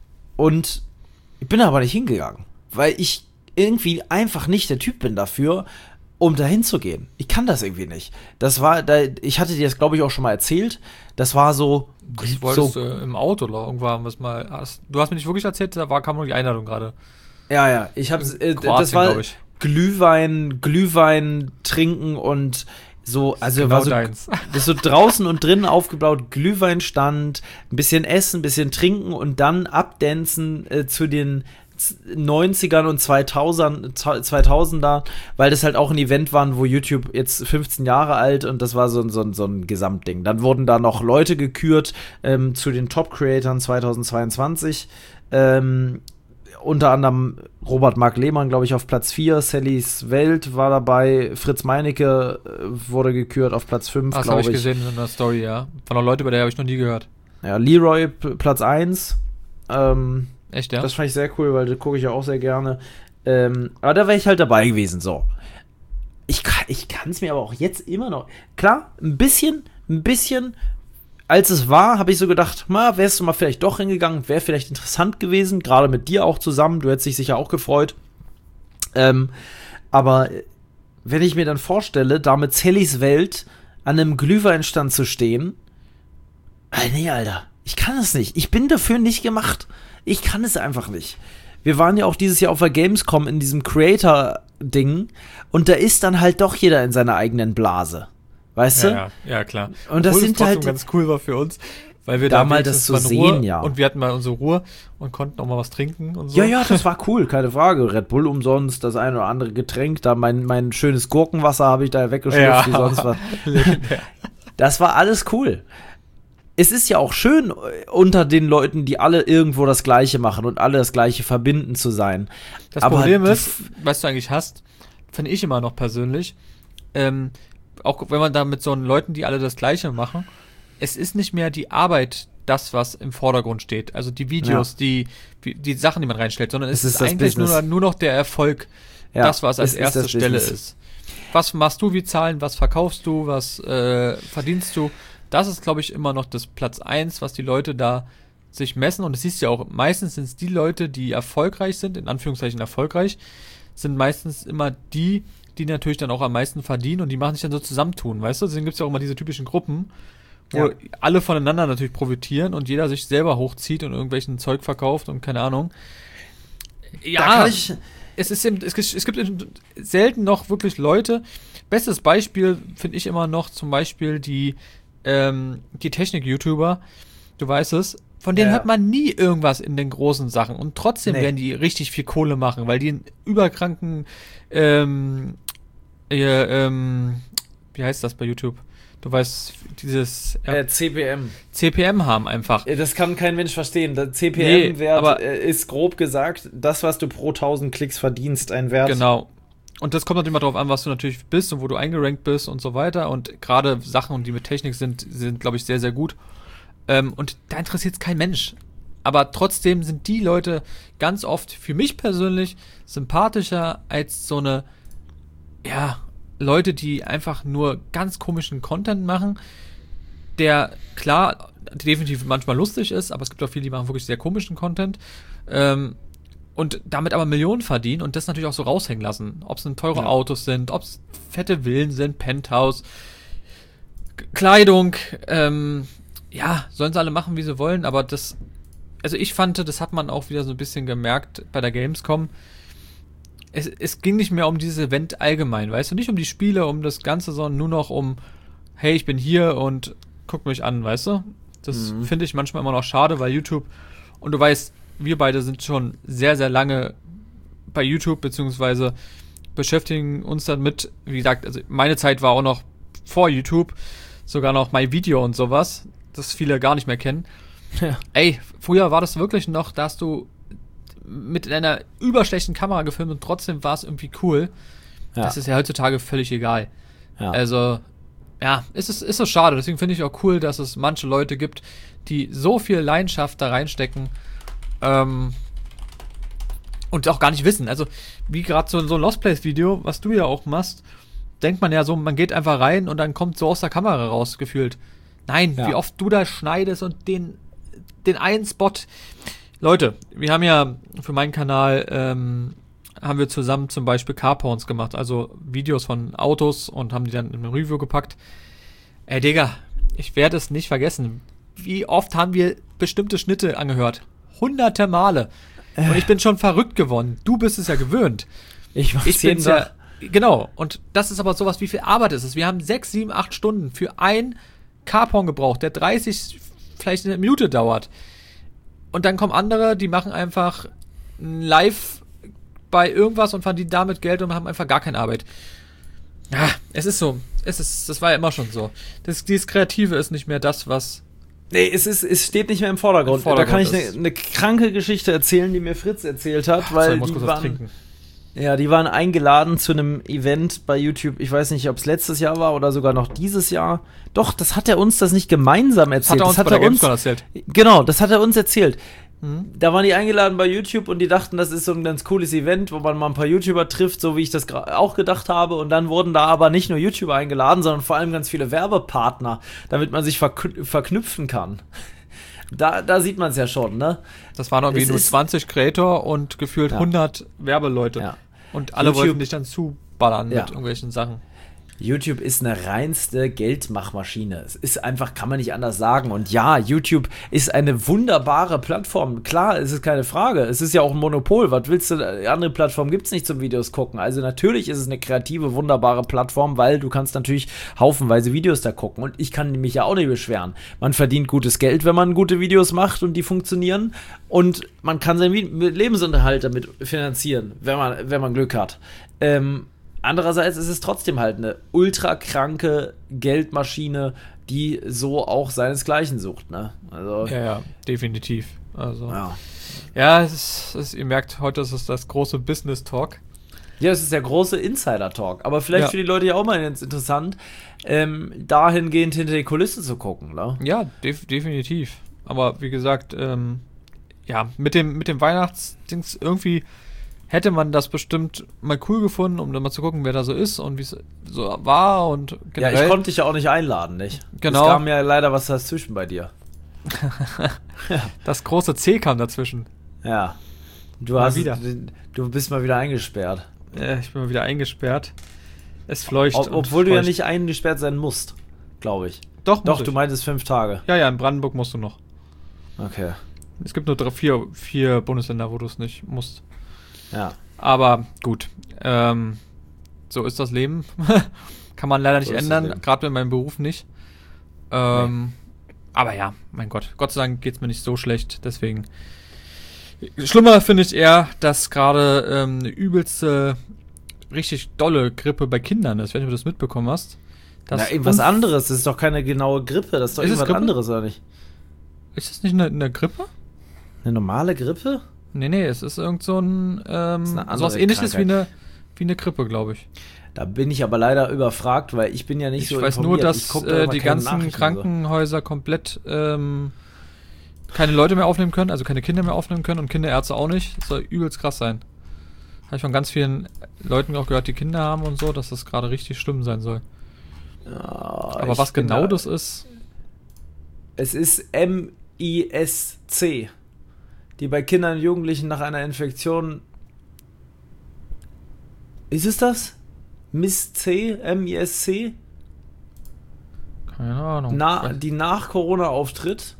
Und ich bin aber nicht hingegangen, weil ich irgendwie einfach nicht der Typ bin dafür, um da hinzugehen. Ich kann das irgendwie nicht. Das war, da, ich hatte dir das, glaube ich, auch schon mal erzählt. Das war so. Das wolltest so, du im Auto oder irgendwann was mal. Hast, du hast mir nicht wirklich erzählt, da war, kam nur die Einladung gerade. Ja, ja. Ich hab's. Äh, das war Glühwein, Glühwein trinken und so. Also genau war so, deins. Das ist so draußen und drinnen aufgebaut. Glühweinstand, ein bisschen essen, ein bisschen trinken und dann abdancen äh, zu den neunzigern und zweitausender, weil das halt auch ein Event war, wo YouTube jetzt fünfzehn Jahre alt und das war so ein, so ein, so ein Gesamtding. Dann wurden da noch Leute gekürt ähm, zu den Top-Creatoren zweitausendzweiundzwanzig. Ähm, unter anderem Robert Mark Lehmann, glaube ich, auf Platz vier. Sallys Welt war dabei. Fritz Meinecke äh, wurde gekürt auf Platz fünf, glaube ich. Das habe ich gesehen in der Story, ja. Von der Leute, über der habe ich noch nie gehört. Ja, Leroy p- Platz eins. Ähm, Echt, ja? Das fand ich sehr cool, weil das gucke ich ja auch sehr gerne. Ähm, aber da wäre ich halt dabei gewesen, so. Ich kann ich es mir aber auch jetzt immer noch. Klar, ein bisschen, ein bisschen, als es war, habe ich so gedacht, ma, wärst du mal vielleicht doch hingegangen, wäre vielleicht interessant gewesen, gerade mit dir auch zusammen, du hättest dich sicher auch gefreut. Ähm, aber wenn ich mir dann vorstelle, da mit Sallys Welt an einem Glühweinstand zu stehen, äh, nee, Alter, ich kann es nicht. Ich bin dafür nicht gemacht. Ich kann es einfach nicht. Wir waren ja auch dieses Jahr auf der Gamescom in diesem Creator-Ding und da ist dann halt doch jeder in seiner eigenen Blase. Weißt ja, du? Ja, ja, klar. Und das Obwohl sind es halt ganz cool war für uns, weil wir da, da mal das zu sehen, Ruhe, ja. Und wir hatten mal unsere Ruhe und konnten auch mal was trinken und so. Ja, ja, das war cool, keine Frage. Red Bull umsonst, das ein oder andere Getränk, da mein, mein schönes Gurkenwasser habe ich da weggeschlürft, ja. wie sonst was. Das war alles cool. Es ist ja auch schön, unter den Leuten, die alle irgendwo das Gleiche machen und alle das Gleiche verbinden, zu sein. Das Aber Problem ist, was du eigentlich hast, finde ich immer noch persönlich, ähm, auch wenn man da mit so Leuten, die alle das Gleiche machen, es ist nicht mehr die Arbeit das, was im Vordergrund steht. Also die Videos, ja. die, die Sachen, die man reinstellt, sondern es, es ist, ist eigentlich nur, nur noch der Erfolg, ja, das, was als erste Stelle Business. Ist. Was machst du wie Zahlen, was verkaufst du, was äh, verdienst du? Das ist, glaube ich, immer noch das Platz eins, was die Leute da sich messen. Und das siehst du ja auch, meistens sind es die Leute, die erfolgreich sind, in Anführungszeichen erfolgreich, sind meistens immer die, die natürlich dann auch am meisten verdienen und die machen sich dann so zusammentun, weißt du? Deswegen gibt es ja auch immer diese typischen Gruppen, wo ja. alle voneinander natürlich profitieren und jeder sich selber hochzieht und irgendwelchen Zeug verkauft und keine Ahnung. Ja, da kann ich es, ist eben, es, es gibt selten noch wirklich Leute. Bestes Beispiel finde ich immer noch zum Beispiel die Ähm, die Technik-YouTuber, du weißt es, von denen ja. hört man nie irgendwas in den großen Sachen und trotzdem nee. werden die richtig viel Kohle machen, weil die einen überkranken ähm, äh, ähm, wie heißt das bei YouTube? Du weißt, dieses äh, C P M. C P M haben einfach. Das kann kein Mensch verstehen. Der C P M-Wert nee, ist grob gesagt das, was du pro tausend Klicks verdienst, ein Wert. Genau. Und das kommt natürlich immer darauf an, was du natürlich bist und wo du eingerankt bist und so weiter. Und gerade Sachen, die mit Technik sind, sind, glaube ich, sehr, sehr gut. Ähm, und da interessiert es kein Mensch. Aber trotzdem sind die Leute ganz oft für mich persönlich sympathischer als so eine, ja, Leute, die einfach nur ganz komischen Content machen, der, klar, definitiv manchmal lustig ist, aber es gibt auch viele, die machen wirklich sehr komischen Content. Ähm, Und damit aber Millionen verdienen und das natürlich auch so raushängen lassen. Ob es teure ja. Autos sind, ob es fette Villen sind, Penthouse, K- Kleidung, ähm, ja, sollen sie alle machen, wie sie wollen, aber das, also ich fand, das hat man auch wieder so ein bisschen gemerkt bei der Gamescom. Es, es ging nicht mehr um dieses Event allgemein, weißt du, nicht um die Spiele, um das Ganze, sondern nur noch um, hey, ich bin hier und guck mich an, weißt du? Das mhm. finde ich manchmal immer noch schade, weil YouTube, und du weißt, wir beide sind schon sehr, sehr lange bei YouTube, beziehungsweise beschäftigen uns damit. Wie gesagt, also meine Zeit war auch noch vor YouTube, sogar noch MyVideo und sowas, das viele gar nicht mehr kennen. Ja. Ey, früher war das wirklich noch, da hast du mit einer überschlechten Kamera gefilmt und trotzdem war es irgendwie cool. Ja. Das ist ja heutzutage völlig egal. Ja. Also, ja, ist es ist so schade. Deswegen finde ich auch cool, dass es manche Leute gibt, die so viel Leidenschaft da reinstecken ähm, und auch gar nicht wissen. Also, wie gerade so, so ein Lost Place Video, was du ja auch machst, denkt man ja so, man geht einfach rein und dann kommt so aus der Kamera raus, gefühlt. Nein, Ja. wie oft du da schneidest und den, den einen Spot. Leute, wir haben ja für meinen Kanal, ähm, haben wir zusammen zum Beispiel Carporns gemacht, also Videos von Autos und haben die dann in ein Review gepackt. Ey, Digga, ich werde es nicht vergessen. Wie oft haben wir bestimmte Schnitte angehört? Hunderte Male. Und ich bin schon verrückt geworden. Du bist es ja gewöhnt. Ich mach's Ich jeden bin's ja, Tag. genau. Und das ist aber sowas, wie viel Arbeit ist es? Wir haben sechs, sieben, acht Stunden für ein Carporn gebraucht, der dreißig, vielleicht eine Minute dauert. Und dann kommen andere, die machen einfach ein Live bei irgendwas und verdienen damit Geld und haben einfach gar keine Arbeit. Ja, es ist so. Es ist, das war ja immer schon so. Das, dieses Kreative ist nicht mehr das, was... Nee, es, ist, es steht nicht mehr im Vordergrund. Im Vordergrund da kann ich ist- eine, eine kranke Geschichte erzählen, die mir Fritz erzählt hat, weil ich muss die kurz was waren, trinken. ja, die waren eingeladen zu einem Event bei YouTube. Ich weiß nicht, ob es letztes Jahr war oder sogar noch dieses Jahr. Doch, das hat er uns das nicht gemeinsam Das hat erzählt. er uns bei der Gamescom erzählt. Genau, das hat er uns erzählt. Mhm. Da waren die eingeladen bei YouTube und die dachten, das ist so ein ganz cooles Event, wo man mal ein paar YouTuber trifft, so wie ich das gra- auch gedacht habe. Und dann wurden da aber nicht nur YouTuber eingeladen, sondern vor allem ganz viele Werbepartner, damit man sich verkn- verknüpfen kann. Da, da sieht man es ja schon, ne? Das waren irgendwie Es nur ist- zwanzig Creator und gefühlt Ja. hundert Werbeleute. Ja. Und alle YouTube- wollten dich dann zuballern Ja. mit irgendwelchen Sachen. YouTube ist eine reinste Geldmachmaschine. Es ist einfach, kann man nicht anders sagen. Und ja, YouTube ist eine wunderbare Plattform. Klar, es ist keine Frage. Es ist ja auch ein Monopol. Was willst du? Andere Plattformen gibt es nicht zum Videos gucken. Also natürlich ist es eine kreative, wunderbare Plattform, weil du kannst natürlich haufenweise Videos da gucken. Und ich kann mich ja auch nicht beschweren. Man verdient gutes Geld, wenn man gute Videos macht und die funktionieren. Und man kann seinen Vi- Lebensunterhalt damit finanzieren, wenn man, wenn man Glück hat. Ähm, Andererseits ist es trotzdem halt eine ultra kranke Geldmaschine, die so auch seinesgleichen sucht, ne? Also, Ja, ja, definitiv. Also, ja, ja. es ist, es, ihr merkt, heute ist es das große Business Talk. Ja, es ist der große Insider-Talk. Aber vielleicht Ja. für die Leute ja auch mal ganz interessant, ähm, dahingehend hinter die Kulissen zu gucken, ne? Ja, def definitiv. Aber wie gesagt, ähm, ja, mit dem, mit dem Weihnachtsdings irgendwie hätte man das bestimmt mal cool gefunden, um dann mal zu gucken, wer da so ist und wie es so war und generell. Ja, ich konnte dich ja auch nicht einladen, nicht? Genau. Es kam ja leider was dazwischen bei dir. Das große C kam dazwischen. Ja. Du Mal hast wieder. Du bist mal wieder eingesperrt. Äh, ich bin mal wieder eingesperrt. Es fleucht. Ob, und obwohl du ja feucht. nicht eingesperrt sein musst, glaube ich. Doch, muss Doch, ich. du meintest fünf Tage. Ja, ja, in Brandenburg musst du noch. Okay. Es gibt nur drei, vier, vier Bundesländer, wo du es nicht musst. Ja. Aber gut, ähm, so ist das Leben. Kann man leider nicht So ist das ändern, Leben. gerade in meinem Beruf nicht. Ähm, Aber ja, mein Gott, Gott sei Dank geht es mir nicht so schlecht, deswegen. Schlimmer finde ich eher, dass gerade ähm, eine übelste, richtig dolle Grippe bei Kindern ist. Ich weiß nicht, ob du das mitbekommen hast. Das Na, eben was anderes. Das ist doch keine genaue Grippe. Das ist doch Ist es irgendwas Grippe? anderes, oder nicht? Ist das nicht eine, eine Grippe? Eine normale Grippe? Nee, nee, es ist irgend so ein, ähm, Das ist eine andere sowas ähnliches wie Krankheit. eine, wie eine Grippe, glaube ich. Da bin ich aber leider überfragt, weil ich bin ja nicht Ich so weiß nur, informiert. Ich dass guck da äh, immer die keine ganzen Nachrichten Krankenhäuser komplett ähm, keine Leute mehr aufnehmen können, also keine Kinder mehr aufnehmen können und Kinderärzte auch nicht. Das soll übelst krass sein. Habe ich von ganz vielen Leuten auch gehört, die Kinder haben und so, dass das gerade richtig schlimm sein soll. So. Ja, Aber ich was bin genau da, das ist, Es ist M I S C, die bei Kindern und Jugendlichen nach einer Infektion... Ist es das? M I S C? M I S C? keine Ahnung. Na, Ich weiß- die nach Corona auftritt?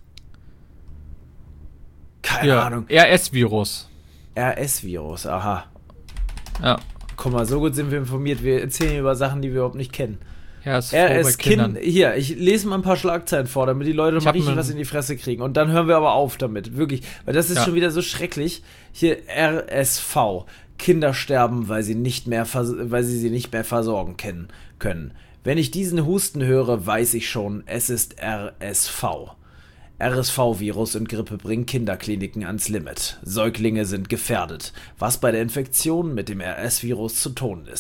Keine ja, Ahnung. R S-Virus. R S-Virus, aha. Ja. Guck mal, so gut sind wir informiert. Wir erzählen über Sachen, die wir überhaupt nicht kennen. R S V R bei S Kindern. Kind, hier, ich lese mal ein paar Schlagzeilen vor, damit die Leute Ich mal hab richtig ne- was in die Fresse kriegen. Und dann hören wir aber auf damit, wirklich. Weil das ist Ja. schon wieder so schrecklich. Hier R S V. Kinder sterben, weil sie nicht mehr vers- weil sie sie nicht mehr versorgen kennen, können. Wenn ich diesen Husten höre, weiß ich schon, es ist R S V. R S V-Virus und Grippe bringen Kinderkliniken ans Limit. Säuglinge sind gefährdet, was bei der Infektion mit dem R S-Virus zu tun ist.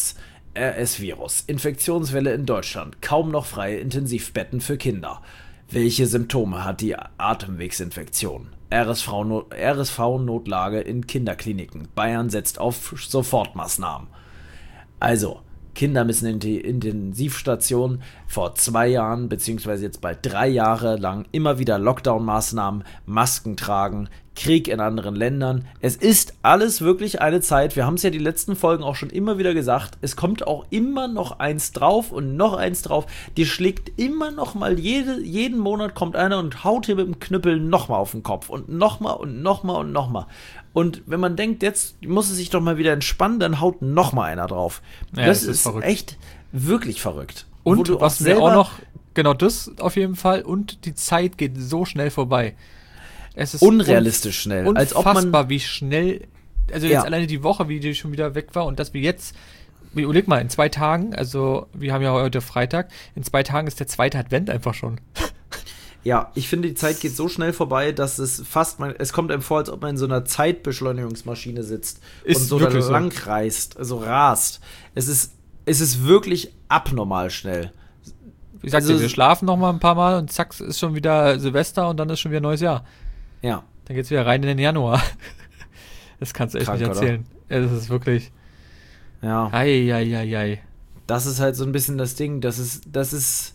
R S-Virus. Infektionswelle in Deutschland. Kaum noch freie Intensivbetten für Kinder. Welche Symptome hat die Atemwegsinfektion? R S V-Notlage in Kinderkliniken. Bayern setzt auf Sofortmaßnahmen. Also, Kinder müssen in die Intensivstation. Vor zwei Jahren, beziehungsweise jetzt bald drei Jahre lang immer wieder Lockdown-Maßnahmen, Masken tragen, Krieg in anderen Ländern. Es ist alles wirklich eine Zeit, wir haben es ja die letzten Folgen auch schon immer wieder gesagt, es kommt auch immer noch eins drauf und noch eins drauf. Die schlägt immer noch mal, jede, jeden Monat kommt einer und haut hier mit dem Knüppel nochmal auf den Kopf und nochmal und nochmal und nochmal. Und wenn man denkt, jetzt muss es sich doch mal wieder entspannen, dann haut nochmal einer drauf. Ja, das, das ist ist verrückt. Echt wirklich verrückt. Und Wo du was auch mir auch selber- noch, genau das auf jeden Fall, und die Zeit geht so schnell vorbei. Es ist Unrealistisch schnell. Unfassbar, Als ob man, wie schnell, also jetzt Ja. alleine die Woche, wie die schon wieder weg war und dass wir jetzt, überleg mal, in zwei Tagen, also wir haben ja heute Freitag, in zwei Tagen ist der zweite Advent einfach schon. ja, ich finde, die Zeit geht so schnell vorbei, dass es fast, man, es kommt einem vor, als ob man in so einer Zeitbeschleunigungsmaschine sitzt Ist und so wirklich so. lang reist, so rast. Es ist, es ist wirklich abnormal schnell. Ich sag Also dir, wir es- schlafen noch mal ein paar Mal und zack, ist schon wieder Silvester und dann ist schon wieder neues Jahr. Ja, Dann geht's wieder rein in den Januar. Das kannst du echt Krank, nicht oder? erzählen. Ja, das ist wirklich, ja. ei, ei, ei, ei. Das ist halt so ein bisschen das Ding. Das ist, das ist.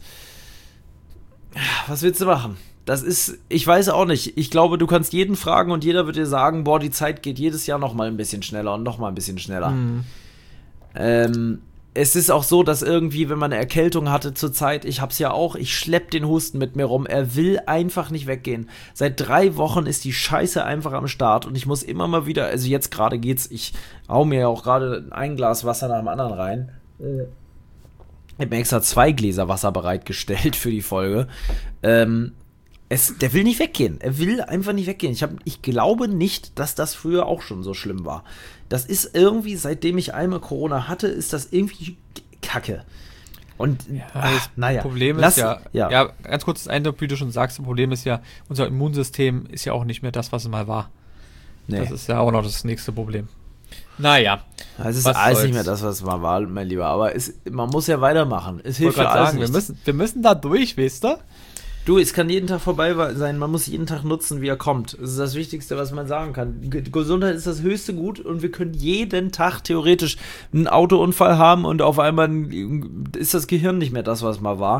Was willst du machen? Das ist, ich weiß auch nicht. Ich glaube, du kannst jeden fragen und jeder wird dir sagen, boah, die Zeit geht jedes Jahr noch mal ein bisschen schneller und noch mal ein bisschen schneller. Hm. Ähm, es ist auch so, dass irgendwie, wenn man eine Erkältung hatte zur Zeit, ich hab's ja auch, ich schlepp den Husten mit mir rum. Er will einfach nicht weggehen. Seit drei Wochen ist die Scheiße einfach am Start und ich muss immer mal wieder, also jetzt gerade geht's, ich hau mir ja auch gerade ein Glas Wasser nach dem anderen rein. Ich hab mir extra zwei Gläser Wasser bereitgestellt für die Folge. Ähm, es, der will nicht weggehen. Er will einfach nicht weggehen. Ich, hab, ich glaube nicht, dass das früher auch schon so schlimm war. Das ist irgendwie, seitdem ich einmal Corona hatte, ist das irgendwie kacke. Und, Ja, ach, das naja. Problem Lass- ist ja, ja. ja, ganz kurz das Eindruck, wie du schon sagst, das Problem ist ja, unser Immunsystem ist ja auch nicht mehr das, was es mal war. Nee. Das ist ja auch noch das nächste Problem. Naja, Es ist was alles soll's. nicht mehr das, was man war, mein Lieber. Aber es, man muss ja weitermachen. Es ich hilft wollte ja gerade alles sagen, wir nichts. müssen, wir müssen da durch, weißt du? Du, es kann jeden Tag vorbei sein, man muss jeden Tag nutzen, wie er kommt. Das ist das Wichtigste, was man sagen kann. Ge- Gesundheit ist das höchste Gut und wir können jeden Tag theoretisch einen Autounfall haben und auf einmal ist das Gehirn nicht mehr das, was mal war.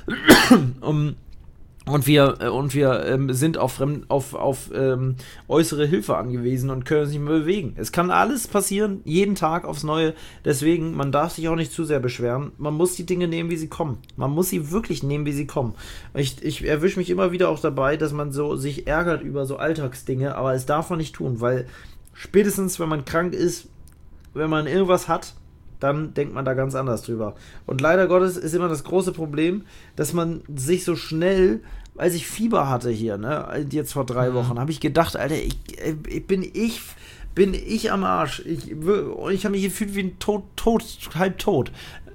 um, Und wir, äh, und wir ähm, sind auf, fremd, auf, auf ähm, äußere Hilfe angewiesen und können uns nicht mehr bewegen. Es kann alles passieren, jeden Tag aufs Neue. Deswegen, man darf sich auch nicht zu sehr beschweren. Man muss die Dinge nehmen, wie sie kommen. Man muss sie wirklich nehmen, wie sie kommen. Ich, ich erwische mich immer wieder auch dabei, dass man so sich ärgert über so Alltagsdinge, aber es darf man nicht tun, weil spätestens, wenn man krank ist, wenn man irgendwas hat, dann denkt man da ganz anders drüber. Und leider Gottes ist immer das große Problem, dass man sich so schnell, als ich Fieber hatte hier, ne, jetzt vor drei Wochen, habe ich gedacht, Alter, ich, ich bin ich, bin ich am Arsch. Ich, ich habe mich gefühlt wie ein tot, tot, halb tot.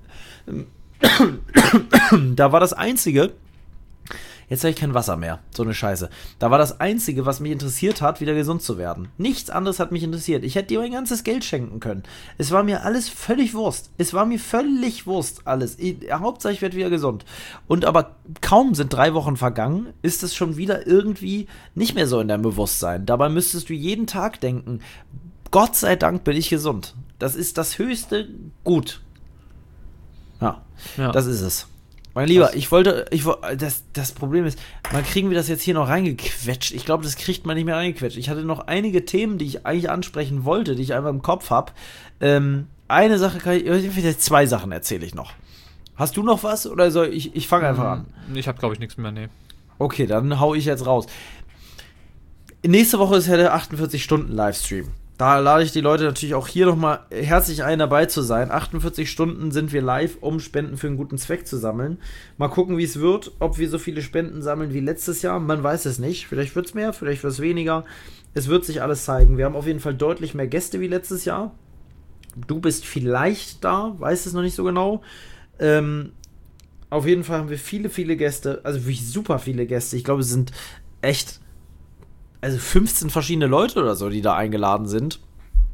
Da war das Einzige, jetzt habe ich kein Wasser mehr, so eine Scheiße. Da war das Einzige, was mich interessiert hat, wieder gesund zu werden. Nichts anderes hat mich interessiert. Ich hätte dir mein ganzes Geld schenken können. Es war mir alles völlig Wurst. Es war mir völlig Wurst, alles. Ich, Hauptsache, ich werde wieder gesund. Und aber kaum sind drei Wochen vergangen, ist es schon wieder irgendwie nicht mehr so in deinem Bewusstsein. Dabei müsstest du jeden Tag denken, Gott sei Dank bin ich gesund. Das ist das höchste Gut. Ja, Ja. das ist es. Mein Lieber, Krass. ich wollte, ich wo- das, das Problem ist, man kriegen wir das jetzt hier noch reingequetscht. Ich glaube, das kriegt man nicht mehr reingequetscht. Ich hatte noch einige Themen, die ich eigentlich ansprechen wollte, die ich einfach im Kopf habe. Ähm, eine Sache kann ich, vielleicht zwei Sachen erzähle ich noch. Hast du noch was oder soll ich, ich fange einfach an? Ich habe, glaube ich, nichts mehr, nee. Okay, dann hau ich jetzt raus. Nächste Woche ist ja der achtundvierzig-Stunden-Livestream. Da lade ich die Leute natürlich auch hier nochmal herzlich ein, dabei zu sein. achtundvierzig Stunden sind wir live, um Spenden für einen guten Zweck zu sammeln. Mal gucken, wie es wird, ob wir so viele Spenden sammeln wie letztes Jahr. Man weiß es nicht. Vielleicht wird es mehr, vielleicht wird es weniger. Es wird sich alles zeigen. Wir haben auf jeden Fall deutlich mehr Gäste wie letztes Jahr. Du bist vielleicht da, weiß es noch nicht so genau. Ähm, auf jeden Fall haben wir viele, viele Gäste, also wirklich super viele Gäste. Ich glaube, es sind echt, also fünfzehn verschiedene Leute oder so, die da eingeladen sind.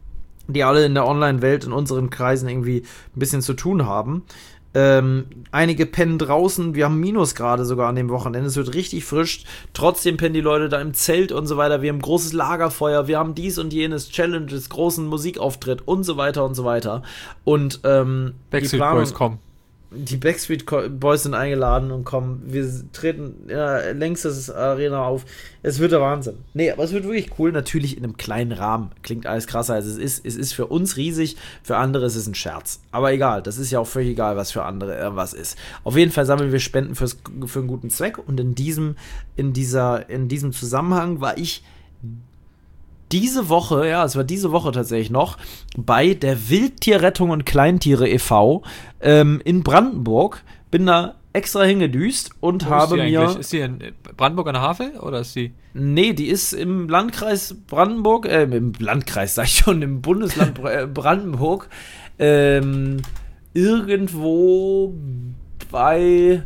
die alle in der Online-Welt, in unseren Kreisen irgendwie ein bisschen zu tun haben. Ähm, einige pennen draußen, wir haben Minusgrade sogar an dem Wochenende, es wird richtig frisch, trotzdem pennen die Leute da im Zelt und so weiter, wir haben großes Lagerfeuer, wir haben dies und jenes, Challenges, großen Musikauftritt und so weiter und so weiter. Und ähm, Backstreet Boys kommen. Die Backstreet Boys sind eingeladen und kommen. Wir treten in der längstes Arena auf. Es wird der Wahnsinn. Nee, aber es wird wirklich cool. Natürlich in einem kleinen Rahmen. Klingt alles krasser, als es ist. Es ist für uns riesig, für andere ist es ein Scherz. Aber egal, das ist ja auch völlig egal, was für andere irgendwas ist. Auf jeden Fall sammeln wir Spenden fürs, für einen guten Zweck. Und in diesem, in dieser, in diesem Zusammenhang war ich diese Woche, ja, es war diese Woche tatsächlich noch, bei der Wildtierrettung und Kleintiere e V ähm, in Brandenburg. Bin da extra hingedüst und Wo habe ist die mir... eigentlich? Ist die in Brandenburg an der Havel oder ist die... Nee, die ist im Landkreis Brandenburg, äh, im Landkreis, sag ich schon, im Bundesland Brandenburg, ähm, irgendwo bei...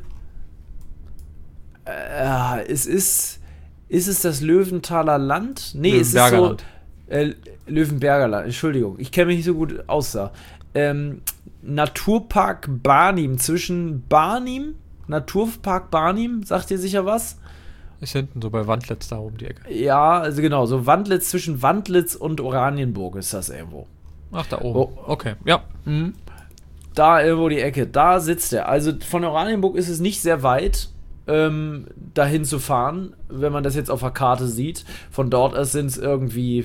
Äh, es ist... Ist es das Löwenthaler Land? Nee, es ist so. Äh, Löwenberger Land, Entschuldigung. Ich kenne mich nicht so gut aus da. Ähm, Naturpark Barnim. Zwischen Barnim, Naturpark Barnim, sagt ihr sicher was? Ist hinten so bei Wandlitz da oben die Ecke. Ja, also genau, so Wandlitz, zwischen Wandlitz und Oranienburg ist das irgendwo. Ach, da oben. Oh. Okay, ja. Mhm. Da irgendwo die Ecke, da sitzt er. Also von Oranienburg ist es nicht sehr weit. Ähm, dahin zu fahren, wenn man das jetzt auf der Karte sieht. Von dort aus sind es irgendwie,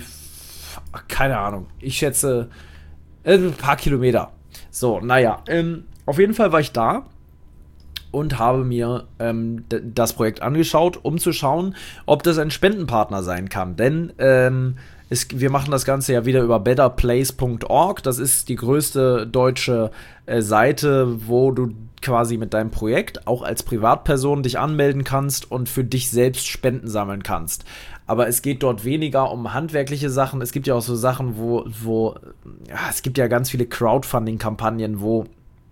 keine Ahnung, ich schätze äh, ein paar Kilometer. So, naja, ähm, auf jeden Fall war ich da und habe mir ähm, d- das Projekt angeschaut, um zu schauen, ob das ein Spendenpartner sein kann. Denn ähm, es, wir machen das Ganze ja wieder über better place punkt org. Das ist die größte deutsche äh, Seite, wo du quasi mit deinem Projekt auch als Privatperson dich anmelden kannst und für dich selbst Spenden sammeln kannst. Aber es geht dort weniger um handwerkliche Sachen. Es gibt ja auch so Sachen, wo, wo ja, es gibt ja ganz viele Crowdfunding-Kampagnen, wo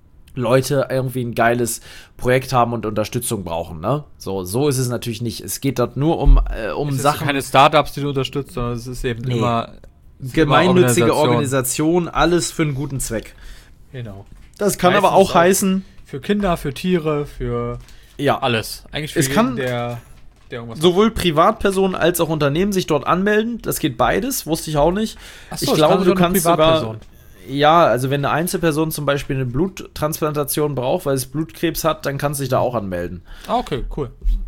Leute irgendwie ein geiles Projekt haben und Unterstützung brauchen, ne? So, so ist es natürlich nicht. Es geht dort nur um, äh, um es Sachen. Es sind keine Startups, die du unterstützt, sondern es ist eben nee. immer gemeinnützige immer Organisation. Organisation, alles für einen guten Zweck. Genau. Das kann Meistens aber auch, auch heißen, für Kinder, für Tiere, für ja. alles. Eigentlich für es jeden, kann der, der irgendwas sowohl hat. Privatpersonen als auch Unternehmen sich dort anmelden. Das geht beides, wusste ich auch nicht. Ach so, ich glaube, du kannst sogar... Ja, also wenn eine Einzelperson zum Beispiel eine Bluttransplantation braucht, weil es Blutkrebs hat, dann kannst du dich da auch anmelden. Ah, okay, cool.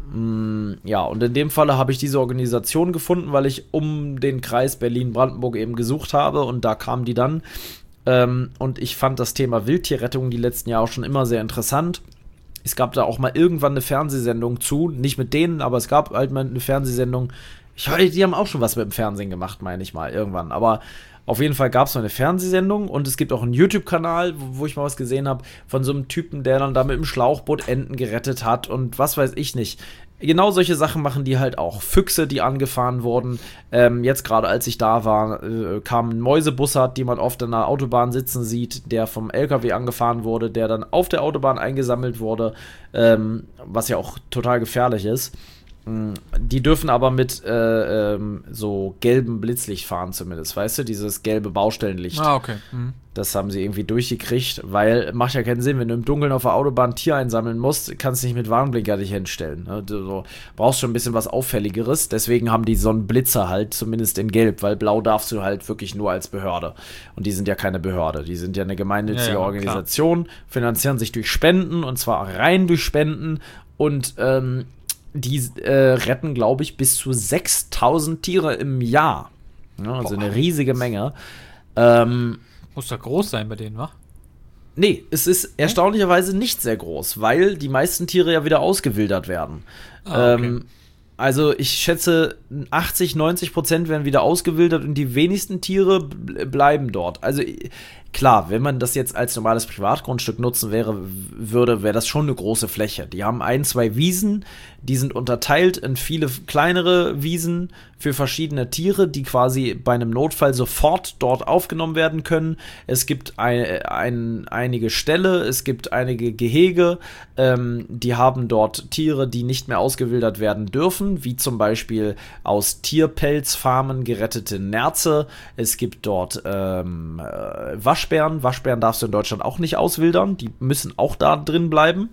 Mm, ja, und in dem Falle habe ich diese Organisation gefunden, weil ich um den Kreis Berlin-Brandenburg eben gesucht habe und da kamen die dann. Ähm, und ich fand das Thema Wildtierrettung die letzten Jahre auch schon immer sehr interessant. Es gab da auch mal irgendwann eine Fernsehsendung zu, nicht mit denen, aber es gab halt mal eine Fernsehsendung. Ich weiß, die haben auch schon was mit dem Fernsehen gemacht, meine ich mal, irgendwann. Aber auf jeden Fall gab es mal eine Fernsehsendung und es gibt auch einen YouTube-Kanal, wo, wo ich mal was gesehen habe, von so einem Typen, der dann da mit dem Schlauchboot Enten gerettet hat und was weiß ich nicht. Genau solche Sachen machen die halt auch. Füchse, die angefahren wurden. Ähm, jetzt gerade, als ich da war, äh, kam ein Mäusebussard, die man oft an der Autobahn sitzen sieht, der vom L K W angefahren wurde, der dann auf der Autobahn eingesammelt wurde, ähm, was ja auch total gefährlich ist. Die dürfen aber mit äh, ähm, so gelbem Blitzlicht fahren zumindest, weißt du? Dieses gelbe Baustellenlicht. Ah, okay. Mhm. Das haben sie irgendwie durchgekriegt, weil macht ja keinen Sinn, wenn du im Dunkeln auf der Autobahn ein Tier einsammeln musst, kannst du nicht mit Warnblinker dich hinstellen. Ne? Du so, brauchst schon ein bisschen was Auffälligeres, deswegen haben die so einen Blitzer halt, zumindest in Gelb, weil Blau darfst du halt wirklich nur als Behörde. Und die sind ja keine Behörde, die sind ja eine gemeinnützige ja, ja, Organisation, klar. Finanzieren sich durch Spenden und zwar rein durch Spenden und ähm, die äh, retten, glaube ich, bis zu sechstausend Tiere im Jahr. Ja, also Boah. Eine riesige Menge. Ähm, Muss doch groß sein bei denen, wa? Nee, es ist erstaunlicherweise nicht sehr groß, weil die meisten Tiere ja wieder ausgewildert werden. Ah, okay. ähm, also ich schätze, achtzig, neunzig Prozent werden wieder ausgewildert und die wenigsten Tiere bleiben dort. Also klar, wenn man das jetzt als normales Privatgrundstück nutzen wäre, würde, wäre das schon eine große Fläche. Die haben ein, zwei Wiesen, die sind unterteilt in viele kleinere Wiesen für verschiedene Tiere, die quasi bei einem Notfall sofort dort aufgenommen werden können. Es gibt ein, ein, einige Ställe, es gibt einige Gehege, ähm, die haben dort Tiere, die nicht mehr ausgewildert werden dürfen, wie zum Beispiel aus Tierpelzfarmen gerettete Nerze. Es gibt dort ähm, äh, Waschbären. Waschbären darfst du in Deutschland auch nicht auswildern, die müssen auch da drin bleiben.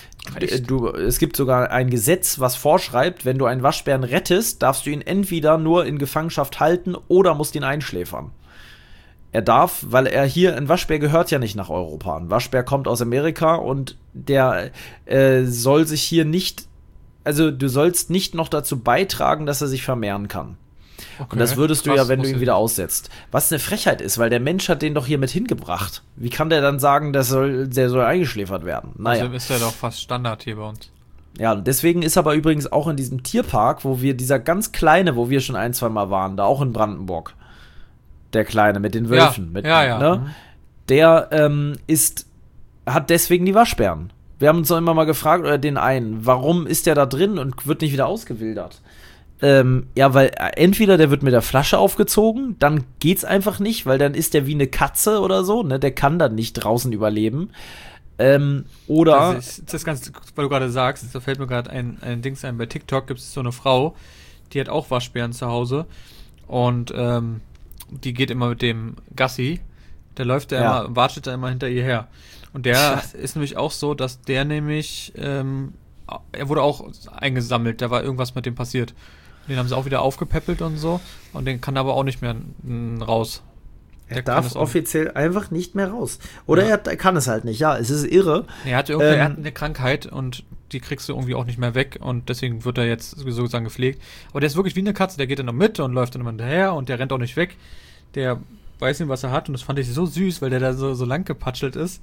Du, es gibt sogar ein Gesetz, was vorschreibt, wenn du einen Waschbären rettest, darfst du ihn entweder nur in Gefangenschaft halten oder musst ihn einschläfern. Er darf, weil er hier, ein Waschbär gehört ja nicht nach Europa. Ein Waschbär kommt aus Amerika und der äh, soll sich hier nicht, also du sollst nicht noch dazu beitragen, dass er sich vermehren kann. Okay, und das würdest du ja, wenn du ihn wieder aussetzt. Was eine Frechheit ist, weil der Mensch hat den doch hier mit hingebracht. Wie kann der dann sagen, der soll, der soll eingeschläfert werden? Naja. Also ist der doch fast Standard hier bei uns. Ja, deswegen ist aber übrigens auch in diesem Tierpark, wo wir, dieser ganz kleine, wo wir schon ein, zwei Mal waren, da auch in Brandenburg, der Kleine mit den Wölfen, ja, mit, ja, ja. Ne? Mhm. Der ähm, ist, hat deswegen die Waschbären. Wir haben uns doch immer mal gefragt, oder den einen, warum ist der da drin und wird nicht wieder ausgewildert? Ähm, ja, weil entweder der wird mit der Flasche aufgezogen, dann geht's einfach nicht, weil dann ist der wie eine Katze oder so, ne? Der kann dann nicht draußen überleben. Ähm, oder. Das ist, das Ganze, weil du gerade sagst, da fällt mir gerade ein, ein Dings ein. Bei TikTok gibt es so eine Frau, die hat auch Waschbären zu Hause und ähm, die geht immer mit dem Gassi, der läuft da Ja. immer, wartet da immer hinter ihr her. Und der ist nämlich auch so, dass der nämlich, ähm, er wurde auch eingesammelt, da war irgendwas mit dem passiert. Den haben sie auch wieder aufgepäppelt und so. Und den kann aber auch nicht mehr n, raus. Er Der darf offiziell einfach nicht mehr raus. Oder Ja. er, er kann es halt nicht. Ja, es ist irre. Er hat, irgendwie, Ähm, er hat eine Krankheit und die kriegst du irgendwie auch nicht mehr weg. Und deswegen wird er jetzt sozusagen gepflegt. Aber der ist wirklich wie eine Katze. Der geht dann noch mit und läuft dann immer hinterher. Und der rennt auch nicht weg. Der weiß nicht, was er hat. Und das fand ich so süß, weil der da so, so lang gepatschelt ist.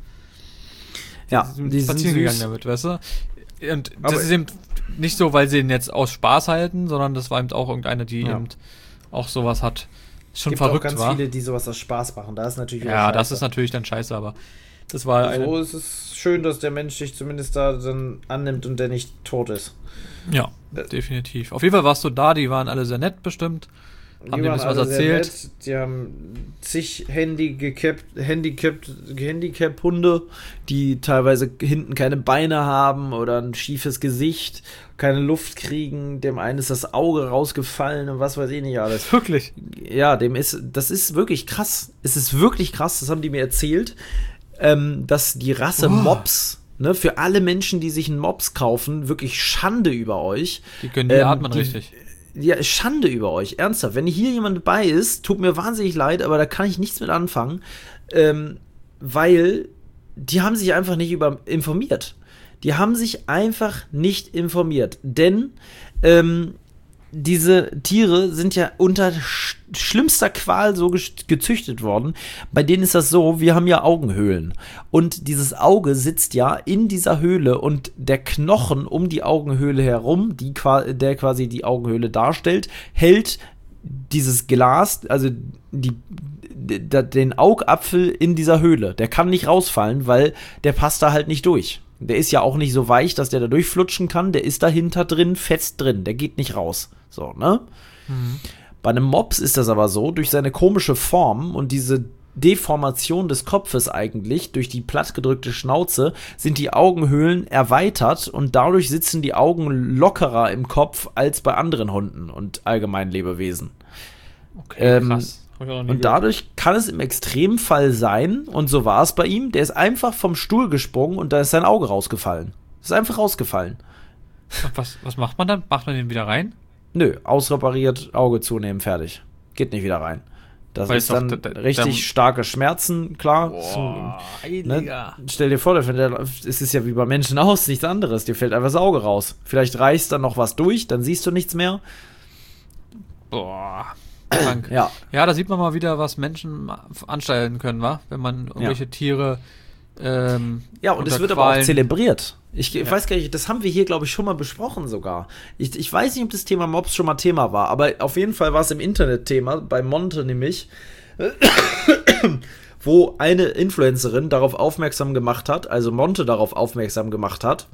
Ja, die die sind sind spazieren gegangen süß. damit, weißt du? Und Aber- das ist eben nicht so, weil sie ihn jetzt aus Spaß halten, sondern das war eben auch irgendeine, die Ja. eben auch sowas hat. Ist schon Es gibt verrückt, auch ganz war. viele, die sowas aus Spaß machen. Da ist natürlich wieder Ja, das scheiße. ist natürlich dann scheiße, aber das war eine, So ist es schön, dass der Mensch sich zumindest da dann annimmt und der nicht tot ist. ja, Äh, definitiv. Auf jeden Fall warst du da, die waren alle sehr nett bestimmt. Haben Die dir ein waren bisschen was alle sehr erzählt. nett. Die haben zig Handy gecapt, Handicapped, Handicap-Hunde, die teilweise hinten keine Beine haben oder ein schiefes Gesicht, keine Luft kriegen. Dem einen ist das Auge rausgefallen und was weiß ich nicht alles. Wirklich. Ja, dem ist, das ist wirklich krass. Es ist wirklich krass, das haben die mir erzählt, ähm, dass die Rasse Oh. Mops, ne, für alle Menschen, die sich einen Mops kaufen, wirklich Schande über euch. Die können nie Ähm, atmen die- richtig. Ja, Schande über euch, ernsthaft. Wenn hier jemand dabei ist, tut mir wahnsinnig leid, aber da kann ich nichts mit anfangen, ähm, weil die haben sich einfach nicht über informiert. Die haben sich einfach nicht informiert, denn ähm, diese Tiere sind ja unter sch schlimmster Qual so gezüchtet worden. Bei denen ist das so, wir haben ja Augenhöhlen. Und dieses Auge sitzt ja in dieser Höhle und der Knochen um die Augenhöhle herum, die, der quasi die Augenhöhle darstellt, hält dieses Glas, also die, den Augapfel in dieser Höhle. Der kann nicht rausfallen, weil der passt da halt nicht durch. Der ist ja auch nicht so weich, dass der da durchflutschen kann. Der ist dahinter drin, fest drin. Der geht nicht raus. So, ne? Mhm. Bei einem Mops ist das aber so, durch seine komische Form und diese Deformation des Kopfes eigentlich, durch die plattgedrückte Schnauze, sind die Augenhöhlen erweitert und dadurch sitzen die Augen lockerer im Kopf als bei anderen Hunden und allgemein Lebewesen. Okay, Ähm, krass. Hab ich auch noch nie Und gehört. dadurch kann es im Extremfall sein, und so war es bei ihm, der ist einfach vom Stuhl gesprungen und da ist sein Auge rausgefallen. Ist einfach rausgefallen. Und was, was macht man dann? Macht man den wieder rein? Nö, ausrepariert, Auge zunehmen, fertig. Geht nicht wieder rein. Das Weil ist es doch- dann da- da- richtig dann- starke Schmerzen, klar. Ne? Stell dir vor, der, der, es ist ja wie bei Menschen aus, nichts anderes. Dir fällt einfach das Auge raus. Vielleicht reißt dann noch was durch, dann siehst du nichts mehr. Boah, krank. Ja, Ja, da sieht man mal wieder, was Menschen anstellen können, wa? Wenn man irgendwelche Tiere ähm, ja, und es unter wird aber auch Qualen- zelebriert. Ich Ja. weiß gar nicht, das haben wir hier, glaube ich, schon mal besprochen sogar. Ich, ich weiß nicht, ob das Thema Mobs schon mal Thema war, aber auf jeden Fall war es im Internet Thema, bei Monte nämlich, wo eine Influencerin darauf aufmerksam gemacht hat, also Monte darauf aufmerksam gemacht hat.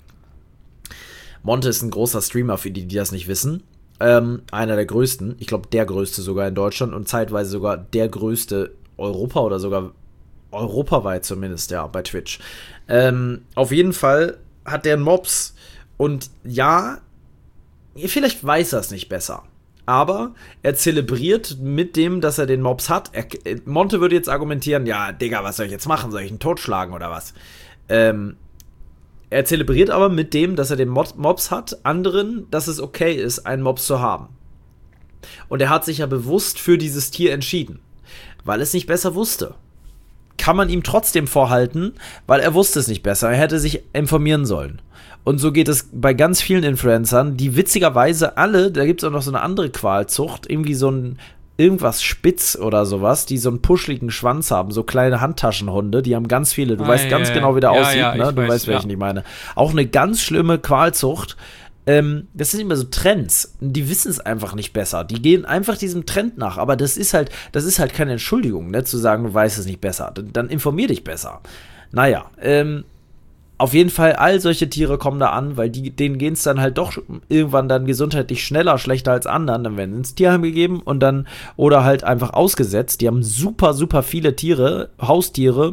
Monte ist ein großer Streamer, für die, die das nicht wissen. Ähm, einer der größten, ich glaube der größte sogar in Deutschland und zeitweise sogar der größte Europa oder sogar europaweit zumindest, ja, bei Twitch. Ähm, auf jeden Fall hat der einen Mops und ja, vielleicht weiß er es nicht besser. Aber er zelebriert mit dem, dass er den Mops hat. Er, Monte würde jetzt argumentieren, ja, Digga, was soll ich jetzt machen? Soll ich ihn totschlagen oder was? Ähm, er zelebriert aber mit dem, dass er den Mops hat, anderen, dass es okay ist, einen Mops zu haben. Und er hat sich ja bewusst für dieses Tier entschieden, weil es nicht besser wusste. Kann man ihm trotzdem vorhalten, weil er wusste es nicht besser. Er hätte sich informieren sollen. Und so geht es bei ganz vielen Influencern, die witzigerweise alle, da gibt es auch noch so eine andere Qualzucht, irgendwie so ein irgendwas Spitz oder sowas, die so einen puscheligen Schwanz haben, so kleine Handtaschenhunde, die haben ganz viele. Du ah, weißt ja, ganz ja, genau, wie der ja, aussieht, ja, ne? Du weiß, weißt, welchen ja. ich meine. Auch eine ganz schlimme Qualzucht. Ähm, das sind immer so Trends. Die wissen es einfach nicht besser. Die gehen einfach diesem Trend nach. Aber das ist halt, das ist halt keine Entschuldigung, ne? Zu sagen, du weißt es nicht besser. Dann, dann informier dich besser. Naja, ähm, auf jeden Fall, all solche Tiere kommen da an, weil die, denen gehen es dann halt doch irgendwann dann gesundheitlich schneller, schlechter als anderen. Dann werden sie ins Tierheim gegeben und dann, oder halt einfach ausgesetzt. Die haben super, super viele Tiere, Haustiere,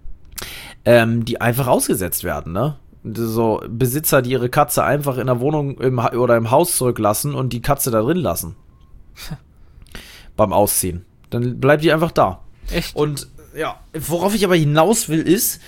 ähm, die einfach ausgesetzt werden, ne? So Besitzer, die ihre Katze einfach in der Wohnung im, oder im Haus zurücklassen und die Katze da drin lassen. Beim Ausziehen. Dann bleibt die einfach da. Echt? Und ja, worauf ich aber hinaus will, ist,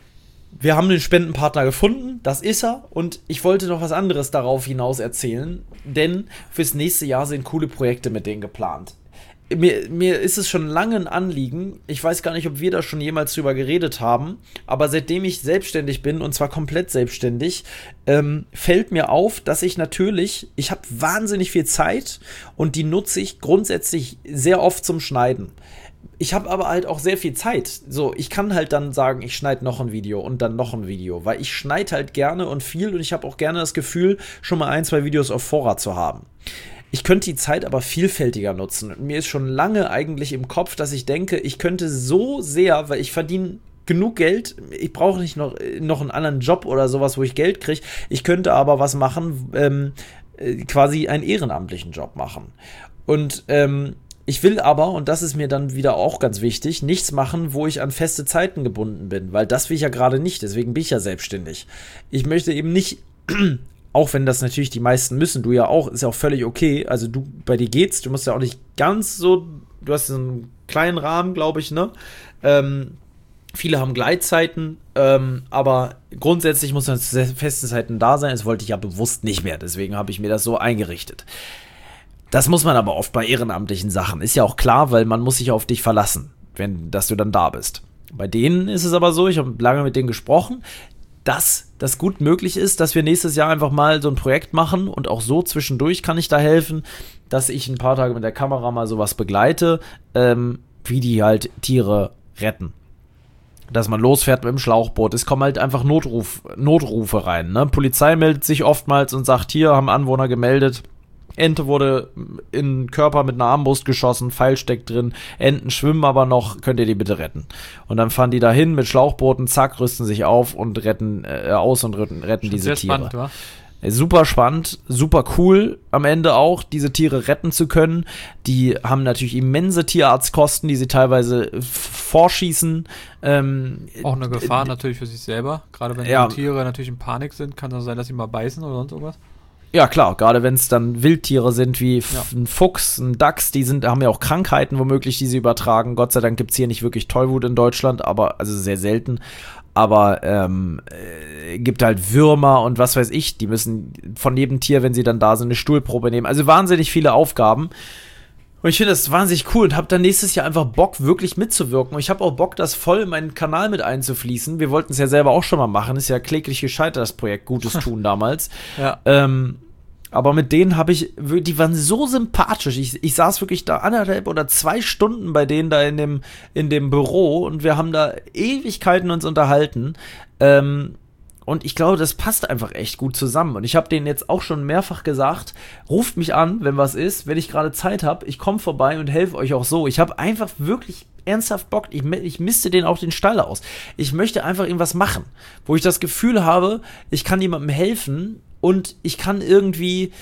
wir haben den Spendenpartner gefunden, das ist er, und ich wollte noch was anderes darauf hinaus erzählen, denn fürs nächste Jahr sind coole Projekte mit denen geplant. Mir, mir ist es schon lange ein Anliegen, ich weiß gar nicht, ob wir da schon jemals drüber geredet haben, aber seitdem ich selbstständig bin, und zwar komplett selbstständig, ähm, fällt mir auf, dass ich natürlich, ich habe wahnsinnig viel Zeit und die nutze ich grundsätzlich sehr oft zum Schneiden. Ich habe aber halt auch sehr viel Zeit. So, ich kann halt dann sagen, ich schneide noch ein Video und dann noch ein Video, weil ich schneide halt gerne und viel und ich habe auch gerne das Gefühl, schon mal ein, zwei Videos auf Vorrat zu haben. Ich könnte die Zeit aber vielfältiger nutzen. Und mir ist schon lange eigentlich im Kopf, dass ich denke, ich könnte so sehr, weil ich verdiene genug Geld, ich brauche nicht noch, noch einen anderen Job oder sowas, wo ich Geld kriege. Ich könnte aber was machen, ähm, quasi einen ehrenamtlichen Job machen. Und ähm, ich will aber, und das ist mir dann wieder auch ganz wichtig, nichts machen, wo ich an feste Zeiten gebunden bin, weil das will ich ja gerade nicht, deswegen bin ich ja selbstständig. Ich möchte eben nicht, auch wenn das natürlich die meisten müssen, du ja auch, ist ja auch völlig okay, also du, bei dir geht's, du musst ja auch nicht ganz so, du hast einen kleinen Rahmen, glaube ich, ne, ähm, viele haben Gleitzeiten, ähm, aber grundsätzlich muss man zu festen Zeiten da sein, das wollte ich ja bewusst nicht mehr, deswegen habe ich mir das so eingerichtet. Das muss man aber oft bei ehrenamtlichen Sachen. Ist ja auch klar, weil man muss sich auf dich verlassen, wenn, dass du dann da bist. Bei denen ist es aber so, ich habe lange mit denen gesprochen, dass das gut möglich ist, dass wir nächstes Jahr einfach mal so ein Projekt machen und auch so zwischendurch kann ich da helfen, dass ich ein paar Tage mit der Kamera mal sowas begleite, ähm, wie die halt Tiere retten. Dass man losfährt mit dem Schlauchboot. Es kommen halt einfach Notruf, Notrufe rein. Ne? Polizei meldet sich oftmals und sagt, hier haben Anwohner gemeldet, Ente wurde in den Körper mit einer Armbrust geschossen, Pfeil steckt drin, Enten schwimmen aber noch, könnt ihr die bitte retten? Und dann fahren die dahin mit Schlauchbooten, zack, rüsten sich auf und retten äh, aus und retten, retten diese Tiere. Spannend, wa? Super spannend, super cool am Ende auch, diese Tiere retten zu können. Die haben natürlich immense Tierarztkosten, die sie teilweise vorschießen. Ähm, auch eine Gefahr äh, natürlich für sich selber, gerade wenn ja, die Tiere natürlich in Panik sind, kann das sein, dass sie mal beißen oder sonst irgendwas? Ja, klar, gerade wenn es dann Wildtiere sind wie ja. ein Fuchs, ein Dachs, die sind, haben ja auch Krankheiten womöglich, die sie übertragen. Gott sei Dank gibt es hier nicht wirklich Tollwut in Deutschland, aber, also sehr selten. Aber ähm, äh, gibt halt Würmer und was weiß ich, die müssen von jedem Tier, wenn sie dann da sind, eine Stuhlprobe nehmen. Also wahnsinnig viele Aufgaben. Und ich finde das wahnsinnig cool und habe dann nächstes Jahr einfach Bock, wirklich mitzuwirken. Und ich habe auch Bock, das voll in meinen Kanal mit einzufließen. Wir wollten es ja selber auch schon mal machen. Ist ja kläglich gescheitert, das Projekt Gutes tun damals. Ja. Ähm, aber mit denen habe ich, die waren so sympathisch. Ich, ich saß wirklich da anderthalb oder zwei Stunden bei denen da in dem, in dem Büro und wir haben da Ewigkeiten uns unterhalten. Ähm, Und ich glaube, das passt einfach echt gut zusammen. Und ich habe denen jetzt auch schon mehrfach gesagt, ruft mich an, wenn was ist, wenn ich gerade Zeit habe, ich komme vorbei und helfe euch auch so. Ich habe einfach wirklich ernsthaft Bock, ich, ich misste denen auch den Stall aus. Ich möchte einfach irgendwas machen, wo ich das Gefühl habe, ich kann jemandem helfen und ich kann irgendwie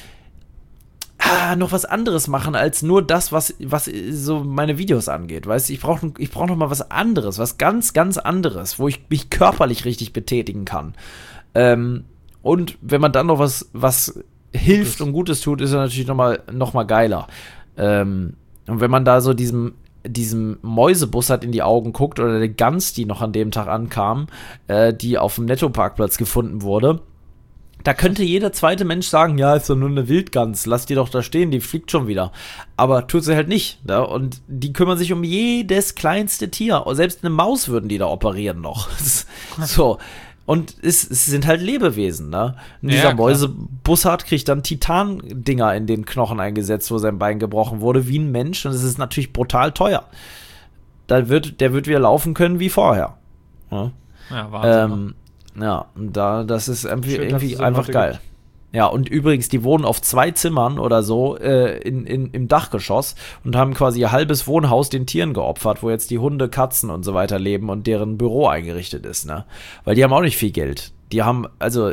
ah, noch was anderes machen, als nur das, was, was so meine Videos angeht. Weißt du, ich brauche ich brauch noch mal was anderes, was ganz, ganz anderes, wo ich mich körperlich richtig betätigen kann. Ähm, und wenn man dann noch was, was hilft Gutes. und Gutes tut, ist er natürlich noch mal, noch mal geiler. Ähm, und wenn man da so diesem diesem Mäusebussard in die Augen guckt oder der Gans, die noch an dem Tag ankam, äh, die auf dem Nettoparkplatz gefunden wurde, da könnte jeder zweite Mensch sagen, ja, ist doch nur eine Wildgans, lass die doch da stehen, die fliegt schon wieder. Aber tut sie halt nicht. Ne? Und die kümmern sich um jedes kleinste Tier. Selbst eine Maus würden die da operieren noch. So. Und es, es sind halt Lebewesen, ne? Und dieser ja, Mäusebussard kriegt dann Titan-Dinger in den Knochen eingesetzt, wo sein Bein gebrochen wurde, wie ein Mensch. Und es ist natürlich brutal teuer. Da wird, der wird wieder laufen können wie vorher. Ne? Ja, Wahnsinn. Ähm, ja, und da, das ist irgendwie, Schön, irgendwie so einfach geil. Gibt. Ja, und übrigens, die wohnen auf zwei Zimmern oder so äh, in, in, im Dachgeschoss und haben quasi ihr halbes Wohnhaus den Tieren geopfert, wo jetzt die Hunde, Katzen und so weiter leben und deren Büro eingerichtet ist, ne? Weil die haben auch nicht viel Geld. Die haben, also,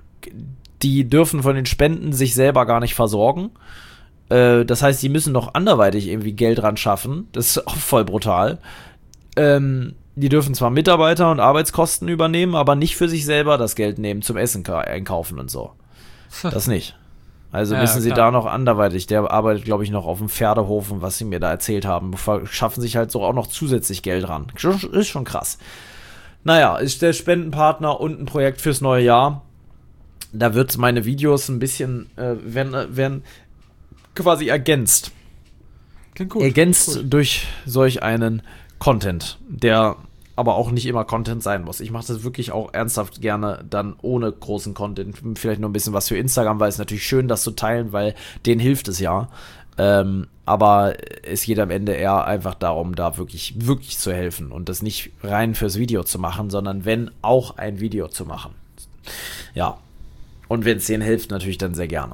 die dürfen von den Spenden sich selber gar nicht versorgen. Äh, das heißt, die müssen noch anderweitig irgendwie Geld ran schaffen. Das ist auch voll brutal. Ähm, die dürfen zwar Mitarbeiter und Arbeitskosten übernehmen, aber nicht für sich selber das Geld nehmen zum Essen einkaufen und so. Das nicht. Also ja, müssen sie klar. da noch anderweitig. Der arbeitet, glaube ich, noch auf dem Pferdehof und was sie mir da erzählt haben. Schaffen sich halt so auch noch zusätzlich Geld ran. Ist schon krass. Naja, ist der Spendenpartner und ein Projekt fürs neue Jahr. Da wird meine Videos ein bisschen, äh, werden, werden quasi ergänzt. Klingt gut. Ergänzt klingt gut. durch solch einen Content, der aber auch nicht immer Content sein muss. Ich mache das wirklich auch ernsthaft gerne dann ohne großen Content. Vielleicht nur ein bisschen was für Instagram, weil es natürlich schön, das zu teilen, weil denen hilft es ja. Ähm, aber es geht am Ende eher einfach darum, da wirklich, wirklich zu helfen und das nicht rein fürs Video zu machen, sondern wenn auch ein Video zu machen. Ja. Und wenn es denen hilft, natürlich dann sehr gerne.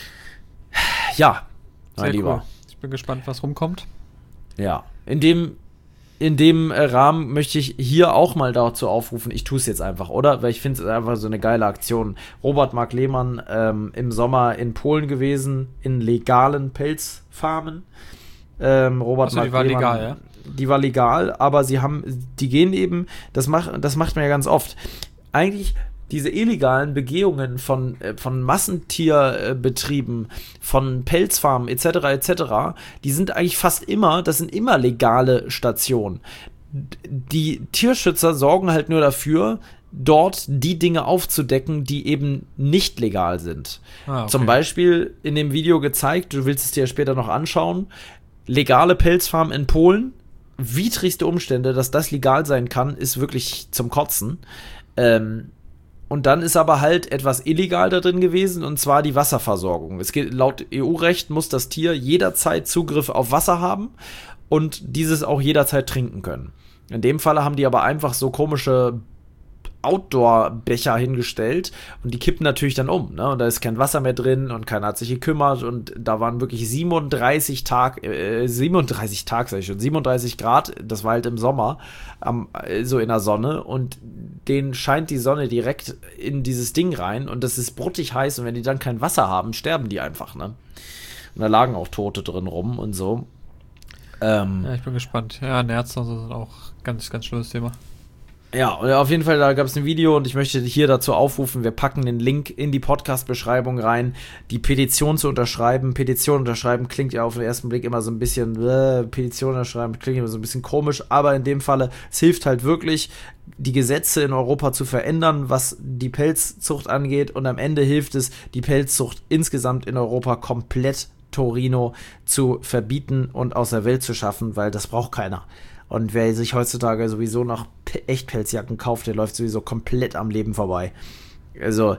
Ja, mein sehr Lieber. Cool. Ich bin gespannt, was rumkommt. Ja, in dem In dem Rahmen möchte ich hier auch mal dazu aufrufen, ich tue es jetzt einfach, oder? Weil ich finde es einfach so eine geile Aktion. Robert Mark Lehmann ähm, im Sommer in Polen gewesen, in legalen Pelzfarmen. Ähm, Robert Achso, Mark die war Lehmann, legal, ja? Die war legal, aber sie haben, die gehen eben, das macht, das macht man ja ganz oft. Eigentlich diese illegalen Begehungen von, äh, von Massentierbetrieben, von Pelzfarmen et cetera et cetera, die sind eigentlich fast immer, das sind immer legale Stationen. Die Tierschützer sorgen halt nur dafür, dort die Dinge aufzudecken, die eben nicht legal sind. Ah, okay. Zum Beispiel in dem Video gezeigt, du willst es dir ja später noch anschauen, legale Pelzfarmen in Polen, widrigste Umstände, dass das legal sein kann, ist wirklich zum Kotzen. Ähm, Und dann ist aber halt etwas illegal da drin gewesen, und zwar die Wasserversorgung. Es geht, laut E U-Recht muss das Tier jederzeit Zugriff auf Wasser haben und dieses auch jederzeit trinken können. In dem Falle haben die aber einfach so komische Outdoor-Becher hingestellt und die kippen natürlich dann um, ne? Und da ist kein Wasser mehr drin und keiner hat sich gekümmert und da waren wirklich siebenunddreißig Tag, äh, siebenunddreißig Tag, sag ich schon, siebenunddreißig Grad, das war halt im Sommer, am, so in der Sonne, und denen scheint die Sonne direkt in dieses Ding rein und das ist bruttig heiß, und wenn die dann kein Wasser haben, sterben die einfach, ne? Und da lagen auch Tote drin rum und so. Ähm, ja, ich bin gespannt. Ja, Nerzen und so sind auch ganz, ganz schlimmes Thema. Ja, und auf jeden Fall, da gab es ein Video und ich möchte hier dazu aufrufen, wir packen den Link in die Podcast-Beschreibung rein, die Petition zu unterschreiben. Petition unterschreiben klingt ja auf den ersten Blick immer so ein bisschen, äh, Petition unterschreiben klingt immer so ein bisschen komisch, aber in dem Falle, es hilft halt wirklich, die Gesetze in Europa zu verändern, was die Pelzzucht angeht, und am Ende hilft es, die Pelzzucht insgesamt in Europa komplett Torino zu verbieten und aus der Welt zu schaffen, weil das braucht keiner. Und wer sich heutzutage sowieso noch Echtpelzjacken kauft, der läuft sowieso komplett am Leben vorbei. Also,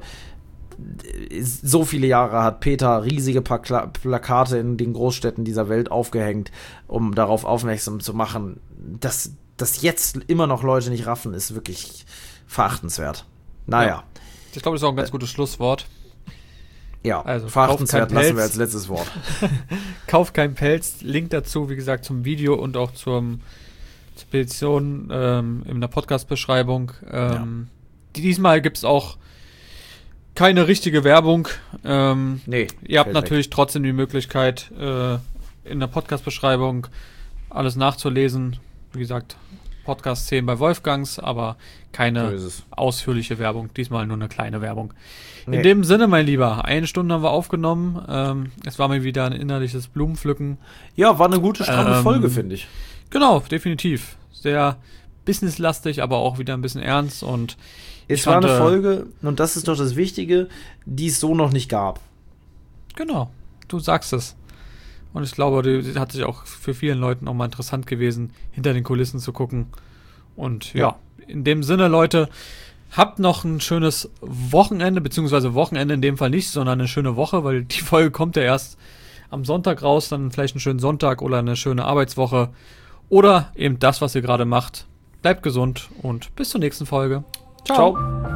so viele Jahre hat Peter riesige Pla- Plakate in den Großstädten dieser Welt aufgehängt, um darauf aufmerksam zu machen. Dass, dass jetzt immer noch Leute nicht raffen, ist wirklich verachtenswert. Naja. Ja. Ich glaube, das ist auch ein ganz gutes Schlusswort. Ja, also, verachtenswert lassen wir als letztes Wort. Kauft keinen Pelz. Link dazu, wie gesagt, zum Video und auch zum, zur Petition ähm, in der Podcast-Beschreibung. Ähm, ja. Diesmal gibt es auch keine richtige Werbung. Ähm, nee. Ihr habt natürlich weg. trotzdem die Möglichkeit, äh, in der Podcast-Beschreibung alles nachzulesen. Wie gesagt, Podcast zehn bei Wolfgangs, aber keine so ausführliche Werbung. Diesmal nur eine kleine Werbung. Nee. In dem Sinne, mein Lieber, eine Stunde haben wir aufgenommen. Ähm, es war mir wieder ein innerliches Blumenpflücken. Ja, war eine gute, stramme ähm, Folge, finde ich. Genau, definitiv. Sehr businesslastig, aber auch wieder ein bisschen ernst. Und es war eine Folge, und das ist doch das Wichtige, die es so noch nicht gab. Genau, du sagst es. Und ich glaube, die hat sich auch für vielen Leuten auch mal interessant gewesen, hinter den Kulissen zu gucken. Und ja, ja in dem Sinne, Leute, habt noch ein schönes Wochenende, beziehungsweise Wochenende in dem Fall nicht, sondern eine schöne Woche, weil die Folge kommt ja erst am Sonntag raus, dann vielleicht einen schönen Sonntag oder eine schöne Arbeitswoche oder eben das, was ihr gerade macht. Bleibt gesund und bis zur nächsten Folge. Ciao. Ciao.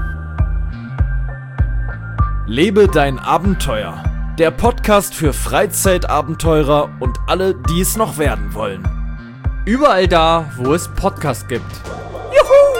Lebe dein Abenteuer. Der Podcast für Freizeitabenteurer und alle, die es noch werden wollen. Überall da, wo es Podcasts gibt. Juhu!